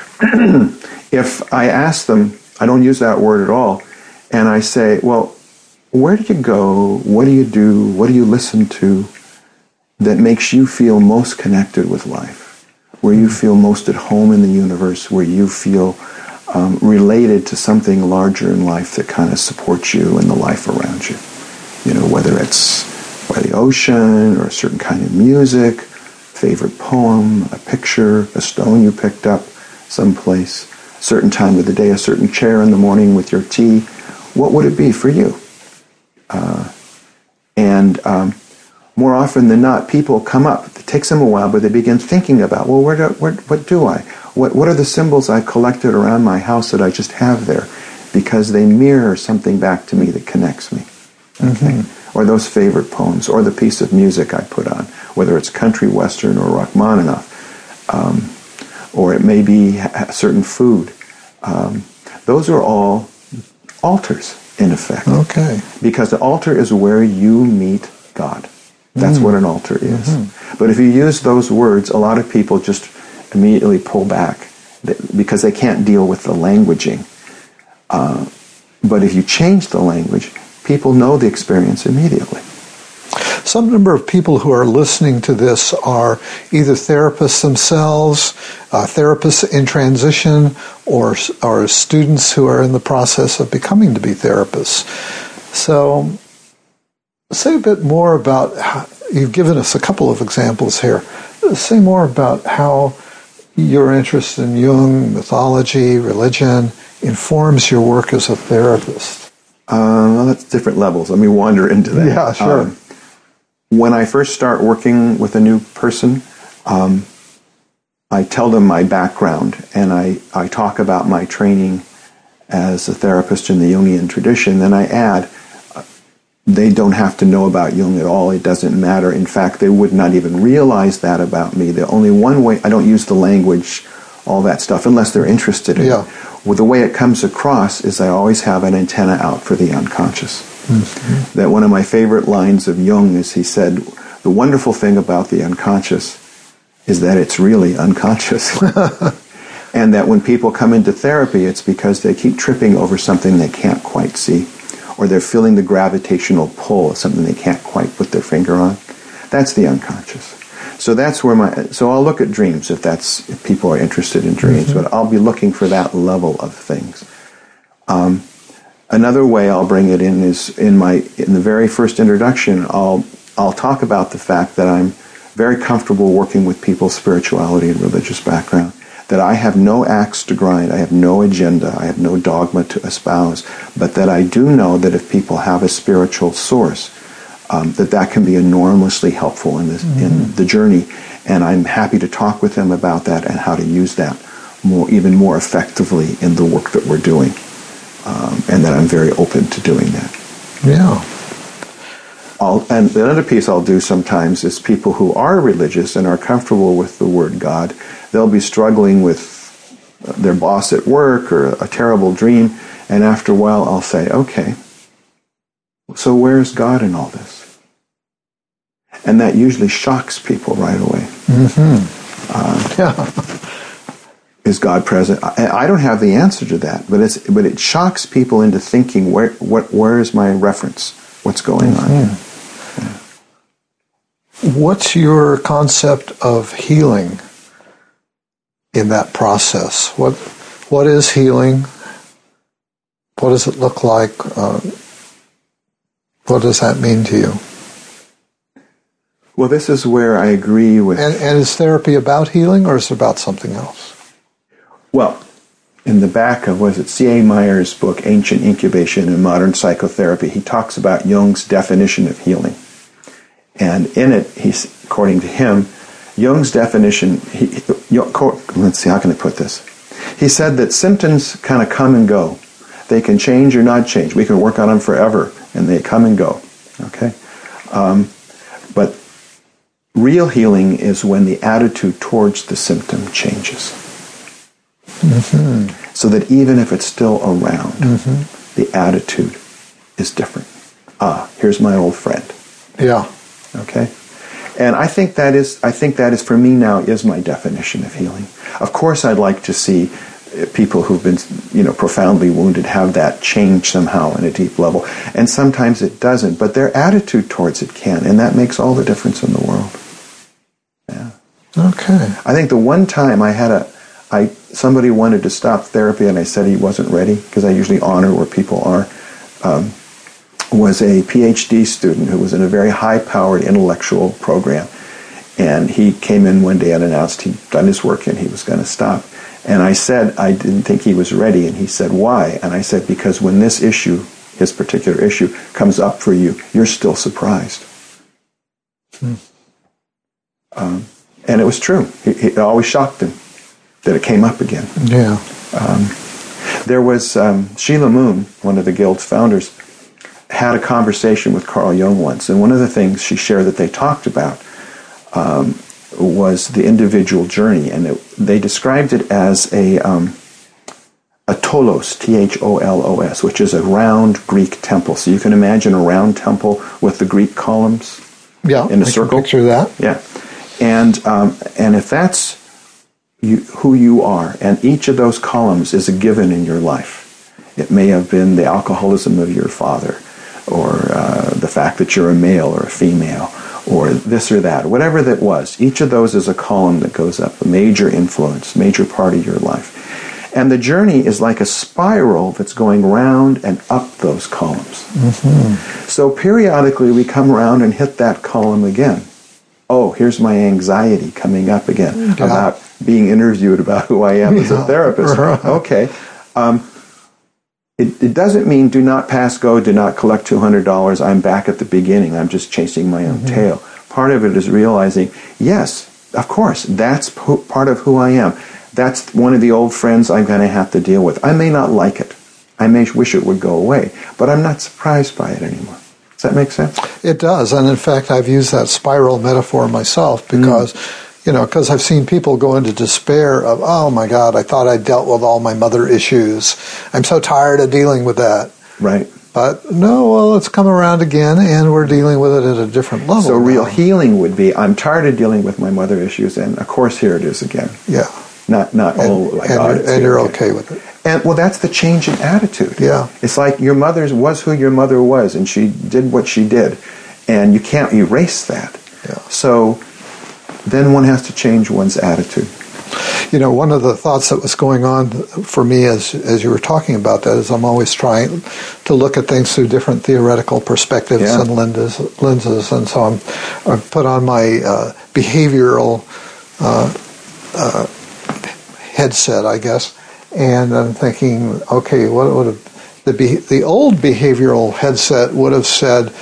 If I ask them, I don't use that word at all, and I say, well, where do you go? What do you do? What do you listen to that makes you feel most connected with life? Where you feel most at home in the universe, where you feel related to something larger in life that kind of supports you and the life around you. You know, whether it's by the ocean or a certain kind of music, favorite poem, a picture, a stone you picked up someplace, certain time of the day, a certain chair in the morning with your tea. What would it be for you? More often than not, people come up. It takes them a while, but they begin thinking about, well, what do I? What are the symbols I've collected around my house that I just have there? Because they mirror something back to me that connects me. Okay? Or those favorite poems, or the piece of music I put on, whether it's country, western, or Rachmaninoff. Or it may be a certain food. Those are all altars, in effect. Okay. Because the altar is where you meet God. That's what an altar is. But if you use those words, a lot of people just immediately pull back because they can't deal with the languaging. But if you change the language, people know the experience immediately. Some number of people who are listening to this are either therapists themselves, therapists in transition, or students who are in the process of becoming to be therapists. So, say a bit more about how, you've given us a couple of examples here. Say more about how your interest in Jung, mythology, religion, informs your work as a therapist. Well, that's different levels. Let me wander into that. Yeah, sure. When I first start working with a new person, I tell them my background, and I talk about my training as a therapist in the Jungian tradition, and I add, they don't have to know about Jung at all. It doesn't matter. In fact, they would not even realize that about me. The only one way, I don't use the language, all that stuff, unless they're interested in it. Well, the way it comes across is I always have an antenna out for the unconscious. That one of my favorite lines of Jung is he said, the wonderful thing about the unconscious is that it's really unconscious. And that when people come into therapy, it's because they keep tripping over something they can't quite see, or they're feeling the gravitational pull of something they can't quite put their finger on. That's the unconscious. So that's where so I'll look at dreams if people are interested in dreams, but I'll be looking for that level of things. Another way I'll bring it in is in the very first introduction, I'll talk about the fact that I'm very comfortable working with people's spirituality and religious background, that I have no axe to grind, I have no agenda, I have no dogma to espouse, but that I do know that if people have a spiritual source, that can be enormously helpful in the journey, and I'm happy to talk with them about that and how to use that even more effectively in the work that we're doing, and that I'm very open to doing that. Yeah. And the other piece I'll do sometimes is people who are religious and are comfortable with the word God, they'll be struggling with their boss at work or a terrible dream, and after a while I'll say, okay, so where's God in all this? And that usually shocks people right away. Is God present? I don't have the answer to that, but it shocks people into thinking, where is my reference? What's going on here? Yeah. What's your concept of healing in that process? What is healing? What does it look like? What does that mean to you? Well, this is where I agree with... And is therapy about healing, or is it about something else? Well, in the back of, was it C.A. Meyer's book, Ancient Incubation and Modern Psychotherapy, he talks about Jung's definition of healing. And in it, according to him, Jung's definition, let's see, how can I put this? He said that symptoms kind of come and go. They can change or not change. We can work on them forever, and they come and go. Okay? But real healing is when the attitude towards the symptom changes. Mm-hmm. So that even if it's still around, the attitude is different. Here's my old friend. Yeah. Okay? And I think that is for me now is my definition of healing. Of course I'd like to see people who've been, profoundly wounded have that change somehow on a deep level. And sometimes it doesn't, but their attitude towards it can, and that makes all the difference in the world. Yeah. Okay. I think the one time somebody wanted to stop therapy and I said he wasn't ready, because I usually honor where people are, was a PhD student who was in a very high-powered intellectual program. And he came in one day and announced he'd done his work and he was going to stop. And I said I didn't think he was ready, and he said, why? And I said, because when this issue, his particular issue, comes up for you, you're still surprised. And it was true. It always shocked him that it came up again. Yeah. There was Sheila Moon, one of the Guild's founders, had a conversation with Carl Jung once, and one of the things she shared that they talked about was the individual journey, and they described it as a tolos, T-H-O-L-O-S, which is a round Greek temple. So you can imagine a round temple with the Greek columns in a circle. Can picture that. Yeah, and if that's who you are, and each of those columns is a given in your life. It may have been the alcoholism of your father, or the fact that you're a male or a female, or this or that, whatever that was. Each of those is a column that goes up, a major influence, major part of your life. And the journey is like a spiral that's going round and up those columns. So periodically we come around and hit that column again. Oh, here's my anxiety coming up again about being interviewed about who I am as a therapist. Okay. It doesn't mean do not pass go, do not collect $200, I'm back at the beginning, I'm just chasing my own tail. Part of it is realizing, yes, of course, that's part of who I am. That's one of the old friends I'm going to have to deal with. I may not like it. I may wish it would go away, but I'm not surprised by it anymore. Does that make sense? It does, and in fact, I've used that spiral metaphor myself because... because I've seen people go into despair of, oh my God, I thought I dealt with all my mother issues. I'm so tired of dealing with that. Right. But no, well, it's come around again, and we're dealing with it at a different level. So real healing would be, I'm tired of dealing with my mother issues, and of course here it is again. Yeah. Not oh my God. And you're okay with it. And well, that's the change in attitude. Yeah. It's like your mother was who your mother was, and she did what she did, and you can't erase that. Yeah. So then one has to change one's attitude. One of the thoughts that was going on for me as you were talking about that is I'm always trying to look at things through different theoretical perspectives and lenses. And so I've put on my behavioral headset, I guess, and I'm thinking, okay, what would have the old behavioral headset would have said,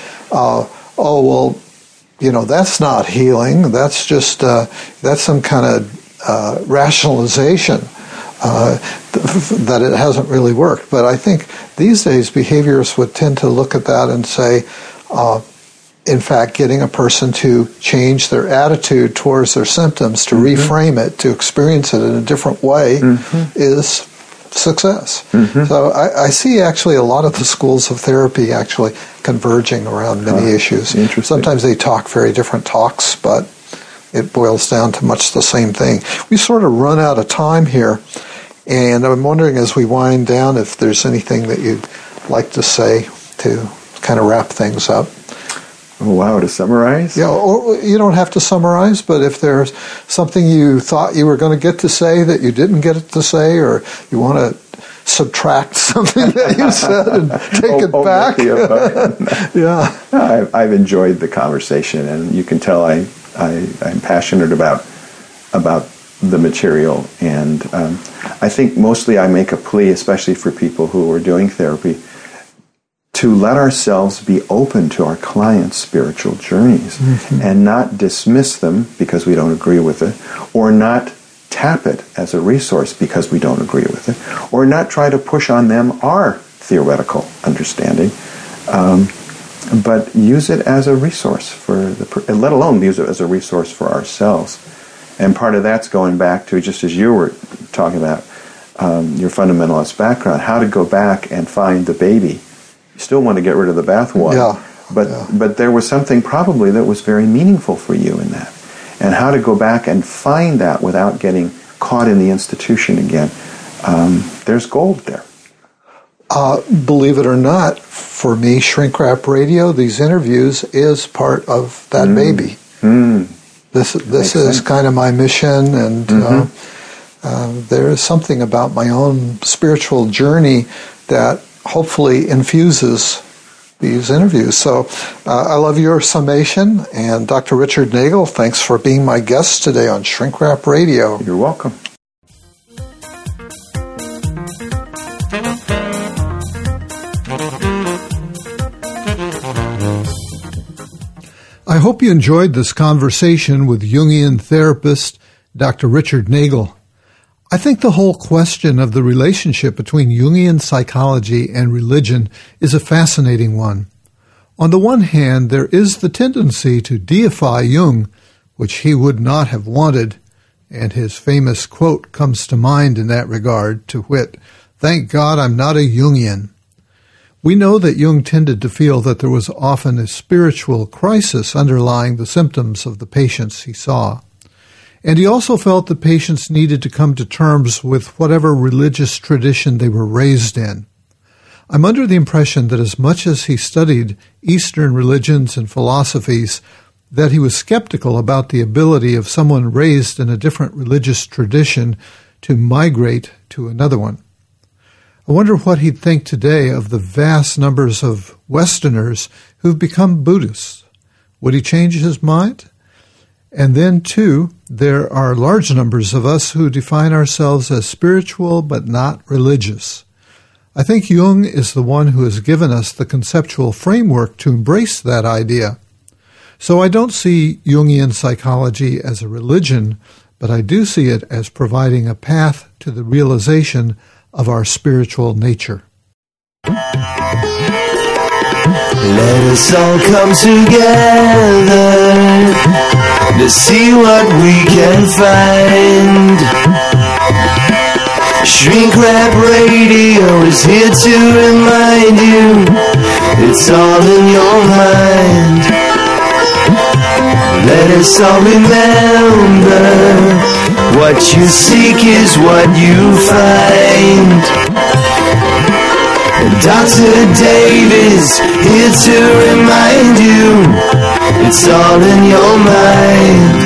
that's not healing. That's just that's some kind of rationalization that it hasn't really worked. But I think these days behaviorists would tend to look at that and say, in fact, getting a person to change their attitude towards their symptoms, to reframe it, to experience it in a different way is success. So I see actually a lot of the schools of therapy actually converging around many issues. Sometimes they talk very different talks, but it boils down to much the same thing. We sort of run out of time here, and I'm wondering as we wind down if there's anything that you'd like to say to kind of wrap things up. Oh, wow, to summarize? Yeah, or you don't have to summarize, but if there's something you thought you were going to get to say that you didn't get it to say, or you want to subtract something that you said and take it back. Yeah, I've enjoyed the conversation, and you can tell I'm passionate about the material, and I think mostly I make a plea, especially for people who are doing therapy, to let ourselves be open to our clients' spiritual journeys and not dismiss them because we don't agree with it, or not tap it as a resource because we don't agree with it, or not try to push on them our theoretical understanding, but use it as a resource let alone use it as a resource for ourselves. And part of that's going back to, just as you were talking about, your fundamentalist background, how to go back and find the baby. You still want to get rid of the bathwater, but there was something probably that was very meaningful for you in that. And how to go back and find that without getting caught in the institution again. There's gold there. Believe it or not, for me, Shrink Rap Radio, these interviews, is part of that baby. This is kind of my mission, and there is something about my own spiritual journey that hopefully infuses these interviews. So I love your summation, and Dr. Richard Nagel, thanks for being my guest today on Shrink Rap Radio. You're welcome. I hope you enjoyed this conversation with Jungian therapist Dr. Richard Nagel. I think the whole question of the relationship between Jungian psychology and religion is a fascinating one. On the one hand, there is the tendency to deify Jung, which he would not have wanted, and his famous quote comes to mind in that regard, to wit, "Thank God I'm not a Jungian." We know that Jung tended to feel that there was often a spiritual crisis underlying the symptoms of the patients he saw. And he also felt that patients needed to come to terms with whatever religious tradition they were raised in. I'm under the impression that as much as he studied Eastern religions and philosophies, that he was skeptical about the ability of someone raised in a different religious tradition to migrate to another one. I wonder what he'd think today of the vast numbers of Westerners who've become Buddhists. Would he change his mind? And then, too, there are large numbers of us who define ourselves as spiritual but not religious. I think Jung is the one who has given us the conceptual framework to embrace that idea. So I don't see Jungian psychology as a religion, but I do see it as providing a path to the realization of our spiritual nature. Let us all come together to see what we can find. Shrink Rap Radio is here to remind you it's all in your mind. Let us all remember what you seek is what you find. Dr. Davis here to remind you it's all in your mind.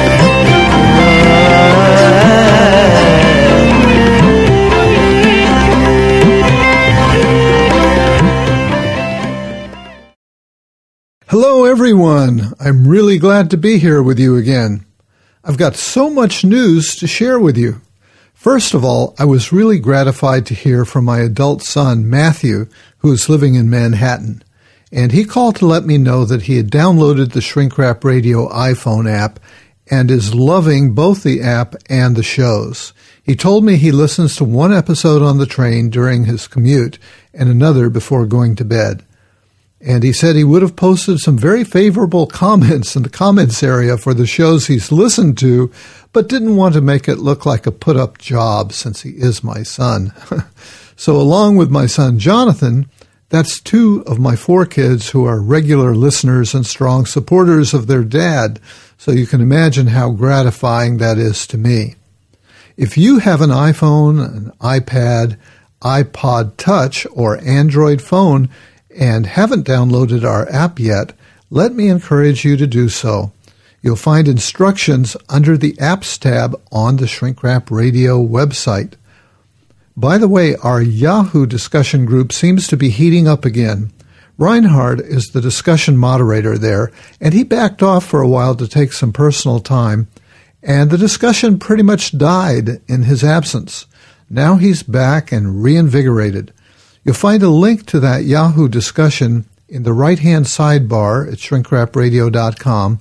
Hello, everyone. I'm really glad to be here with you again. I've got so much news to share with you. First of all, I was really gratified to hear from my adult son, Matthew, who is living in Manhattan. And he called to let me know that he had downloaded the Shrink Rap Radio iPhone app and is loving both the app and the shows. He told me he listens to one episode on the train during his commute and another before going to bed. And he said he would have posted some very favorable comments in the comments area for the shows he's listened to, but didn't want to make it look like a put-up job since he is my son. So along with my son Jonathan, that's 2 of my 4 kids who are regular listeners and strong supporters of their dad, so you can imagine how gratifying that is to me. If you have an iPhone, an iPad, iPod Touch, or Android phone, and haven't downloaded our app yet, let me encourage you to do so. You'll find instructions under the Apps tab on the Shrink Rap Radio website. By the way, our Yahoo discussion group seems to be heating up again. Reinhard is the discussion moderator there, and he backed off for a while to take some personal time, and the discussion pretty much died in his absence. Now he's back and reinvigorated. You'll find a link to that Yahoo discussion in the right-hand sidebar at shrinkwrapradio.com.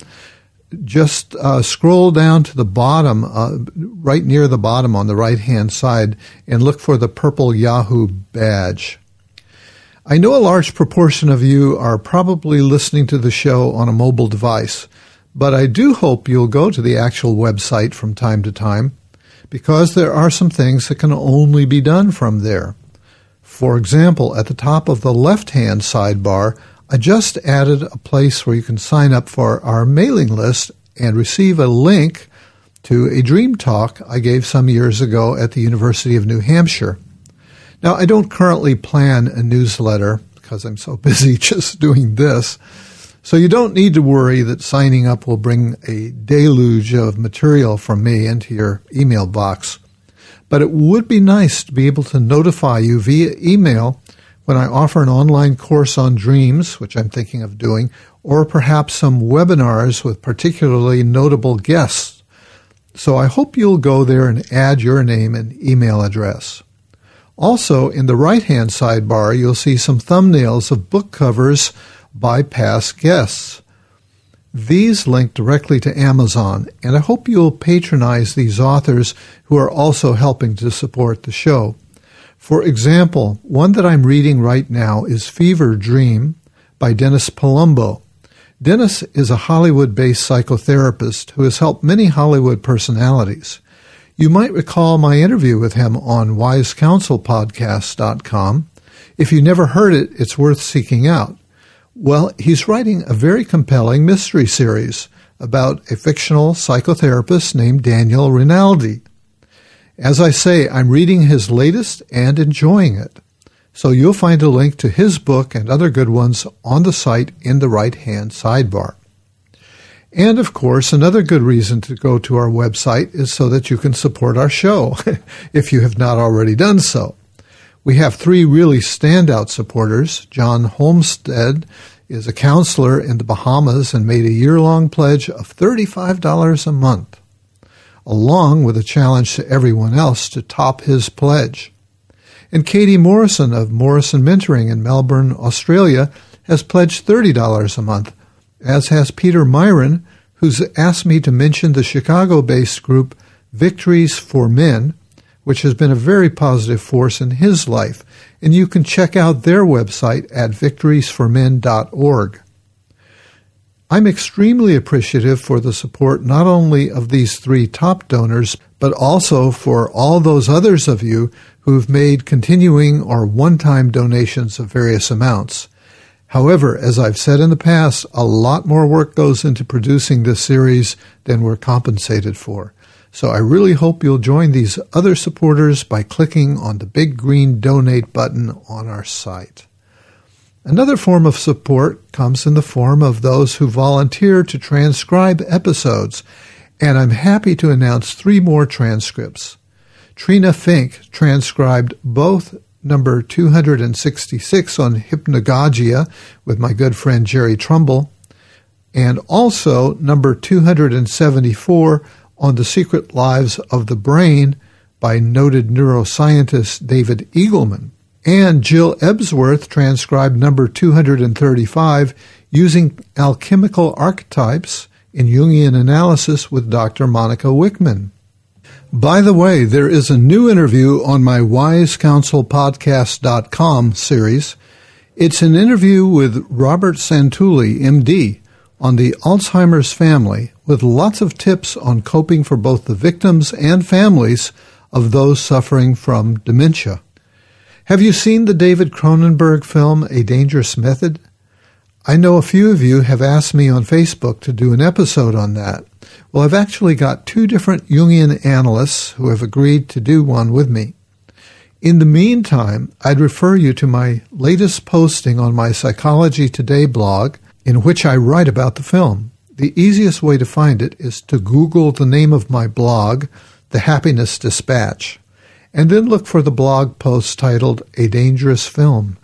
Just scroll down to the bottom, right near the bottom on the right-hand side, and look for the purple Yahoo badge. I know a large proportion of you are probably listening to the show on a mobile device, but I do hope you'll go to the actual website from time to time, because there are some things that can only be done from there. For example, at the top of the left-hand sidebar, I just added a place where you can sign up for our mailing list and receive a link to a dream talk I gave some years ago at the University of New Hampshire. Now, I don't currently plan a newsletter because I'm so busy just doing this, so you don't need to worry that signing up will bring a deluge of material from me into your email box. But it would be nice to be able to notify you via email when I offer an online course on dreams, which I'm thinking of doing, or perhaps some webinars with particularly notable guests. So I hope you'll go there and add your name and email address. Also, in the right-hand sidebar, you'll see some thumbnails of book covers by past guests. These link directly to Amazon, and I hope you'll patronize these authors who are also helping to support the show. For example, one that I'm reading right now is Fever Dream by Dennis Palumbo. Dennis is a Hollywood-based psychotherapist who has helped many Hollywood personalities. You might recall my interview with him on wisecounselpodcast.com. If you never heard it, it's worth seeking out. Well, he's writing a very compelling mystery series about a fictional psychotherapist named Daniel Rinaldi. As I say, I'm reading his latest and enjoying it. So you'll find a link to his book and other good ones on the site in the right-hand sidebar. And, of course, another good reason to go to our website is so that you can support our show, if you have not already done so. We have 3 really standout supporters. John Holmstead is a counselor in the Bahamas and made a year-long pledge of $35 a month, along with a challenge to everyone else to top his pledge. And Katie Morrison of Morrison Mentoring in Melbourne, Australia, has pledged $30 a month, as has Peter Myron, who's asked me to mention the Chicago-based group Victories for Men, which has been a very positive force in his life, and you can check out their website at victoriesformen.org. I'm extremely appreciative for the support not only of these 3 top donors, but also for all those others of you who've made continuing or one-time donations of various amounts. However, as I've said in the past, a lot more work goes into producing this series than we're compensated for. So I really hope you'll join these other supporters by clicking on the big green donate button on our site. Another form of support comes in the form of those who volunteer to transcribe episodes, and I'm happy to announce 3 more transcripts. Trina Fink transcribed both number 266 on hypnagogia with my good friend Jerry Trumbull, and also number 274 on The Secret Lives of the Brain by noted neuroscientist David Eagleman. And Jill Ebsworth transcribed number 235 using alchemical archetypes in Jungian analysis with Dr. Monica Wickman. By the way, there is a new interview on my wisecounselpodcast.com series. It's an interview with Robert Santulli, MD, on the Alzheimer's family, with lots of tips on coping for both the victims and families of those suffering from dementia. Have you seen the David Cronenberg film, A Dangerous Method? I know a few of you have asked me on Facebook to do an episode on that. Well, I've actually got 2 different Jungian analysts who have agreed to do one with me. In the meantime, I'd refer you to my latest posting on my Psychology Today blog, in which I write about the film. The easiest way to find it is to Google the name of my blog, The Happiness Dispatch. and then look for the blog post titled A Dangerous Film?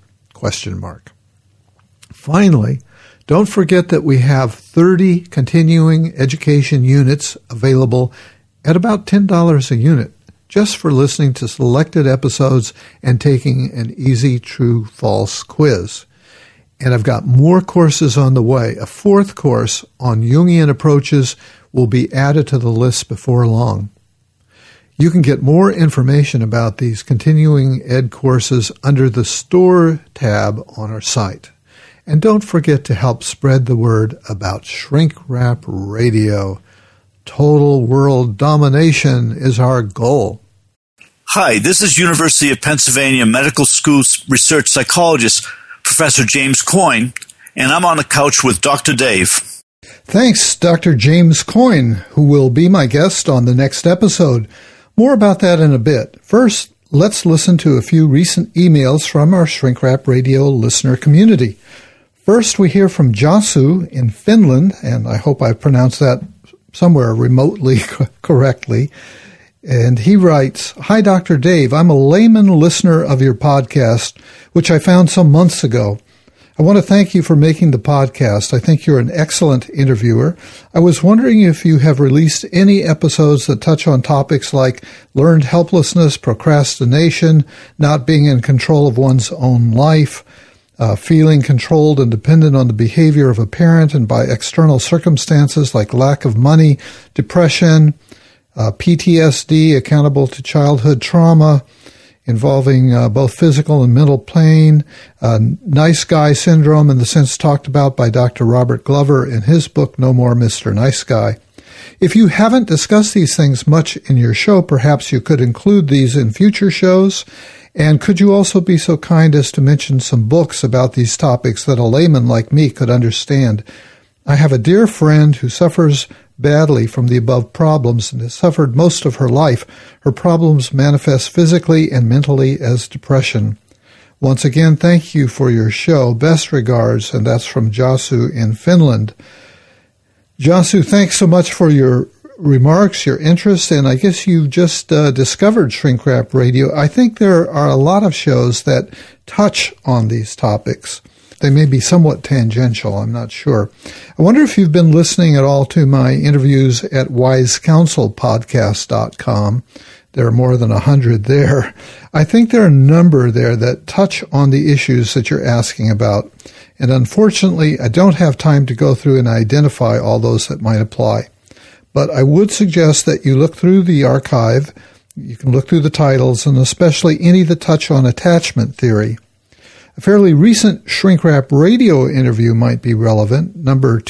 Finally, don't forget that we have 30 continuing education units available at about $10 a unit, just for listening to selected episodes and taking an easy true-false quiz. And I've got more courses on the way. A fourth course on Jungian approaches will be added to the list before long. You can get more information about these continuing ed courses under the Store tab on our site. And don't forget to help spread the word about Shrink Rap Radio. Total world domination is our goal. Hi, this is University of Pennsylvania Medical School research psychologist Professor James Coyne, and I'm on the couch with Dr. Dave. Thanks, Dr. James Coyne, who will be my guest on the next episode. More about that in a bit. First, let's listen to a few recent emails from our Shrink Rap Radio listener community. First, we hear from Jasu in Finland, and I hope I pronounced that somewhere remotely correctly. And he writes, "Hi, Dr. Dave. I'm a layman listener of your podcast, which I found some months ago. I want to thank you for making the podcast. I think you're an excellent interviewer. I was wondering if you have released any episodes that touch on topics like learned helplessness, procrastination, not being in control of one's own life, feeling controlled and dependent on the behavior of a parent and by external circumstances like lack of money, depression, PTSD, accountable to childhood trauma, involving both physical and mental pain, nice guy syndrome in the sense talked about by Dr. Robert Glover in his book, No More Mr. Nice Guy. If you haven't discussed these things much in your show, perhaps you could include these in future shows. And could you also be so kind as to mention some books about these topics that a layman like me could understand? I have a dear friend who suffers badly from the above problems and has suffered most of her life. Her problems manifest physically and mentally as depression. Once again, thank you for your show. Best regards." And that's from Jasu in Finland. Jasu, thanks so much for your remarks, your interest, and I guess you just discovered Shrink Rap Radio. I think there are a lot of shows that touch on these topics. They may be somewhat tangential, I'm not sure. I wonder if you've been listening at all to my interviews at wisecounselpodcast.com. There are more than 100 there. I think there are a number there that touch on the issues that you're asking about. And unfortunately, I don't have time to go through and identify all those that might apply. But I would suggest that you look through the archive. You can look through the titles, and especially any that touch on attachment theory. A fairly recent Shrink Rap Radio interview might be relevant, number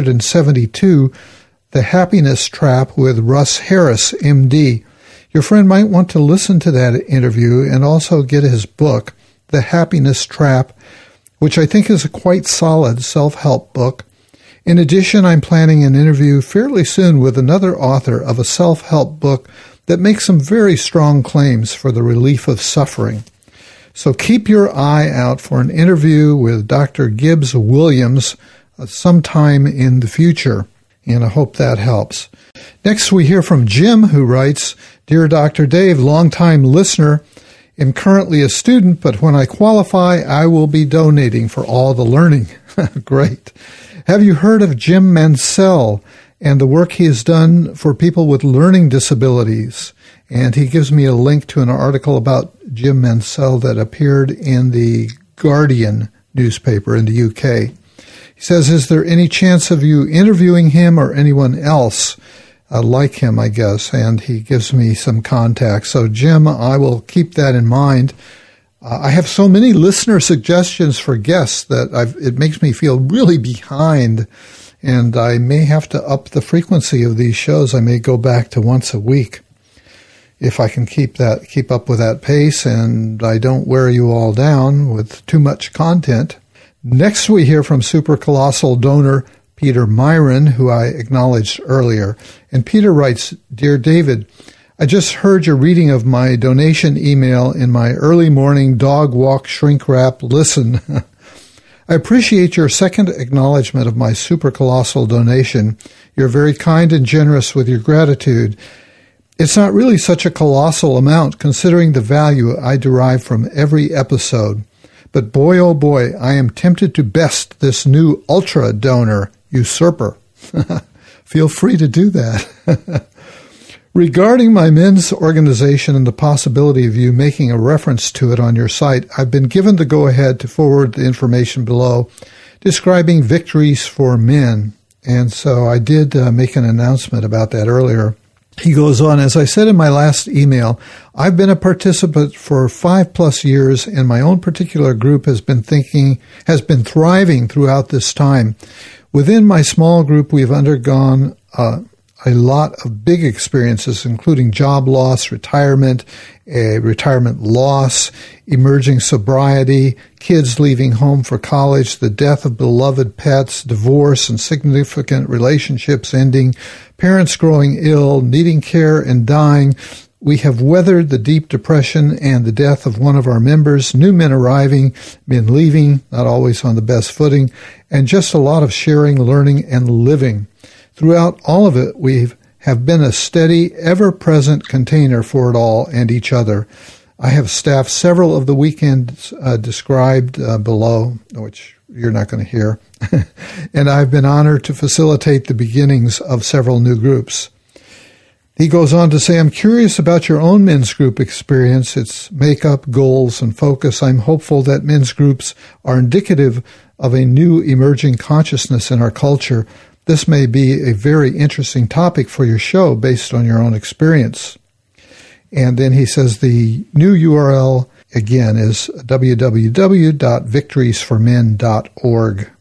272, The Happiness Trap with Russ Harris, MD. Your friend might want to listen to that interview and also get his book, The Happiness Trap, which I think is a quite solid self-help book. In addition, I'm planning an interview fairly soon with another author of a self-help book that makes some very strong claims for the relief of suffering. So keep your eye out for an interview with Dr. Gibbs Williams sometime in the future, and I hope that helps. Next, we hear from Jim, who writes, "Dear Dr. Dave, longtime listener, am currently a student, but when I qualify, I will be donating for all the learning." Great. Have you heard of Jim Mansell and the work he has done for people with learning disabilities? And he gives me a link to an article about Jim Mansell that appeared in the Guardian newspaper in the UK. He says, "Is there any chance of you interviewing him or anyone else like him, I guess?" And he gives me some contacts. So, Jim, I will keep that in mind. I have so many listener suggestions for guests that it makes me feel really behind, and I may have to up the frequency of these shows. I may go back to once a week if I can keep up with that pace, and I don't wear you all down with too much content. Next, we hear from super colossal donor Peter Myron, who I acknowledged earlier. And Peter writes, "Dear David, I just heard your reading of my donation email in my early morning dog walk shrink wrap listen. I appreciate your second acknowledgement of my super colossal donation. You're very kind and generous with your gratitude. It's not really such a colossal amount considering the value I derive from every episode. But boy, oh boy, I am tempted to best this new ultra donor usurper. Feel free to do that. Regarding my men's organization and the possibility of you making a reference to it on your site, I've been given the go-ahead to forward the information below describing Victories for Men. And so I did make an announcement about that earlier. He goes on, as I said in my last email, I've been a participant for 5+ years, and my own particular group has been thriving throughout this time. Within my small group, we've undergone a lot of big experiences, including job loss, retirement loss, emerging sobriety, kids leaving home for college, the death of beloved pets, divorce and significant relationships ending, parents growing ill, needing care and dying. We have weathered the deep depression and the death of one of our members, new men arriving, men leaving, not always on the best footing, and just a lot of sharing, learning, and living. Throughout all of it, we have been a steady, ever-present container for it all and each other. I have staffed several of the weekends described below, which you're not going to hear, and I've been honored to facilitate the beginnings of several new groups. He goes on to say, I'm curious about your own men's group experience, its makeup, goals, and focus. I'm hopeful that men's groups are indicative of a new emerging consciousness in our culture. This may be a very interesting topic for your show based on your own experience. And then he says the new URL, again, is www.victoriesformen.org.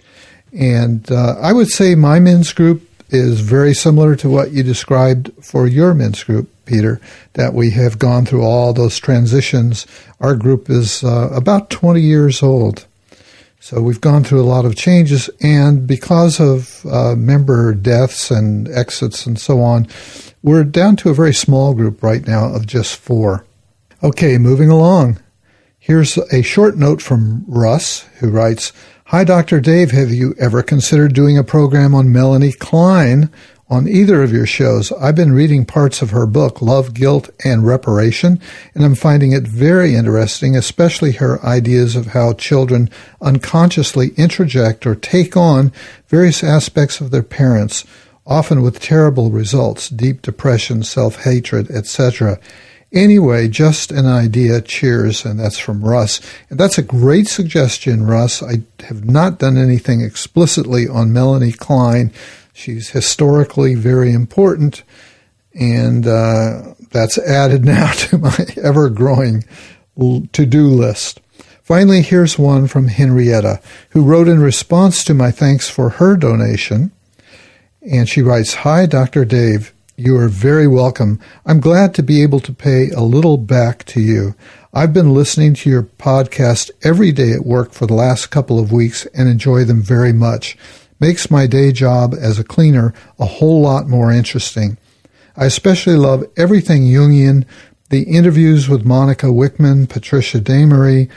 And I would say my men's group is very similar to what you described for your men's group, Peter, that we have gone through all those transitions. Our group is about 20 years old. So we've gone through a lot of changes, and because of member deaths and exits and so on, we're down to a very small group right now of just 4. Okay, moving along. Here's a short note from Russ, who writes, Hi, Dr. Dave. Have you ever considered doing a program on Melanie Klein on either of your shows? I've been reading parts of her book, Love, Guilt, and Reparation, and I'm finding it very interesting, especially her ideas of how children unconsciously introject or take on various aspects of their parents, often with terrible results, deep depression, self-hatred, etc. Anyway, just an idea. Cheers. And that's from Russ. And that's a great suggestion, Russ. I have not done anything explicitly on Melanie Klein. She's historically very important, and that's added now to my ever-growing to-do list. Finally, here's one from Henrietta, who wrote in response to my thanks for her donation, and she writes, Hi, Dr. Dave. You are very welcome. I'm glad to be able to pay a little back to you. I've been listening to your podcast every day at work for the last couple of weeks and enjoy them very much. Makes my day job as a cleaner a whole lot more interesting. I especially love everything Jungian, the interviews with Monica Wickman, Patricia Damery,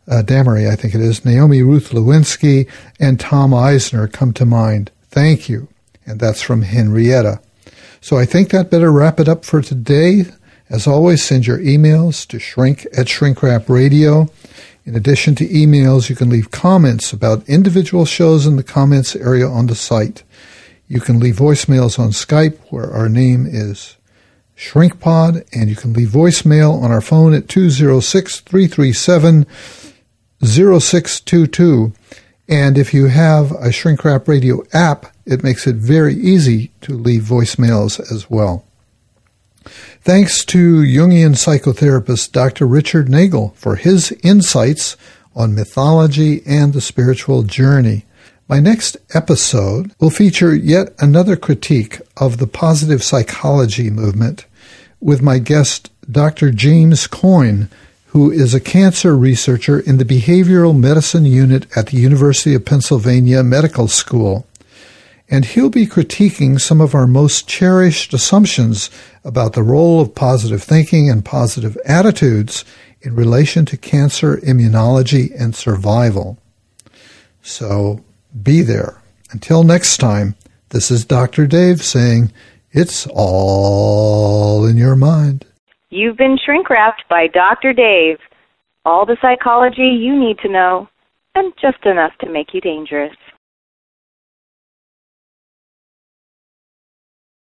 I think it is, Naomi Ruth Lewinsky, and Tom Eisner come to mind. Thank you. And that's from Henrietta. So I think that better wrap it up for today. As always, send your emails to shrink@shrinkrapradio. In addition to emails, you can leave comments about individual shows in the comments area on the site. You can leave voicemails on Skype, where our name is ShrinkPod, and you can leave voicemail on our phone at 206-337-0622. And if you have a Shrink Rap Radio app, it makes it very easy to leave voicemails as well. Thanks to Jungian psychotherapist Dr. Richard Nagel for his insights on mythology and the spiritual journey. My next episode will feature yet another critique of the positive psychology movement with my guest Dr. James Coyne, who is a cancer researcher in the Behavioral Medicine Unit at the University of Pennsylvania Medical School. And he'll be critiquing some of our most cherished assumptions about the role of positive thinking and positive attitudes in relation to cancer immunology and survival. So be there. Until next time, this is Dr. Dave saying, it's all in your You've been shrink-wrapped by Dr. Dave. All the psychology you need to know, and just enough to make you dangerous.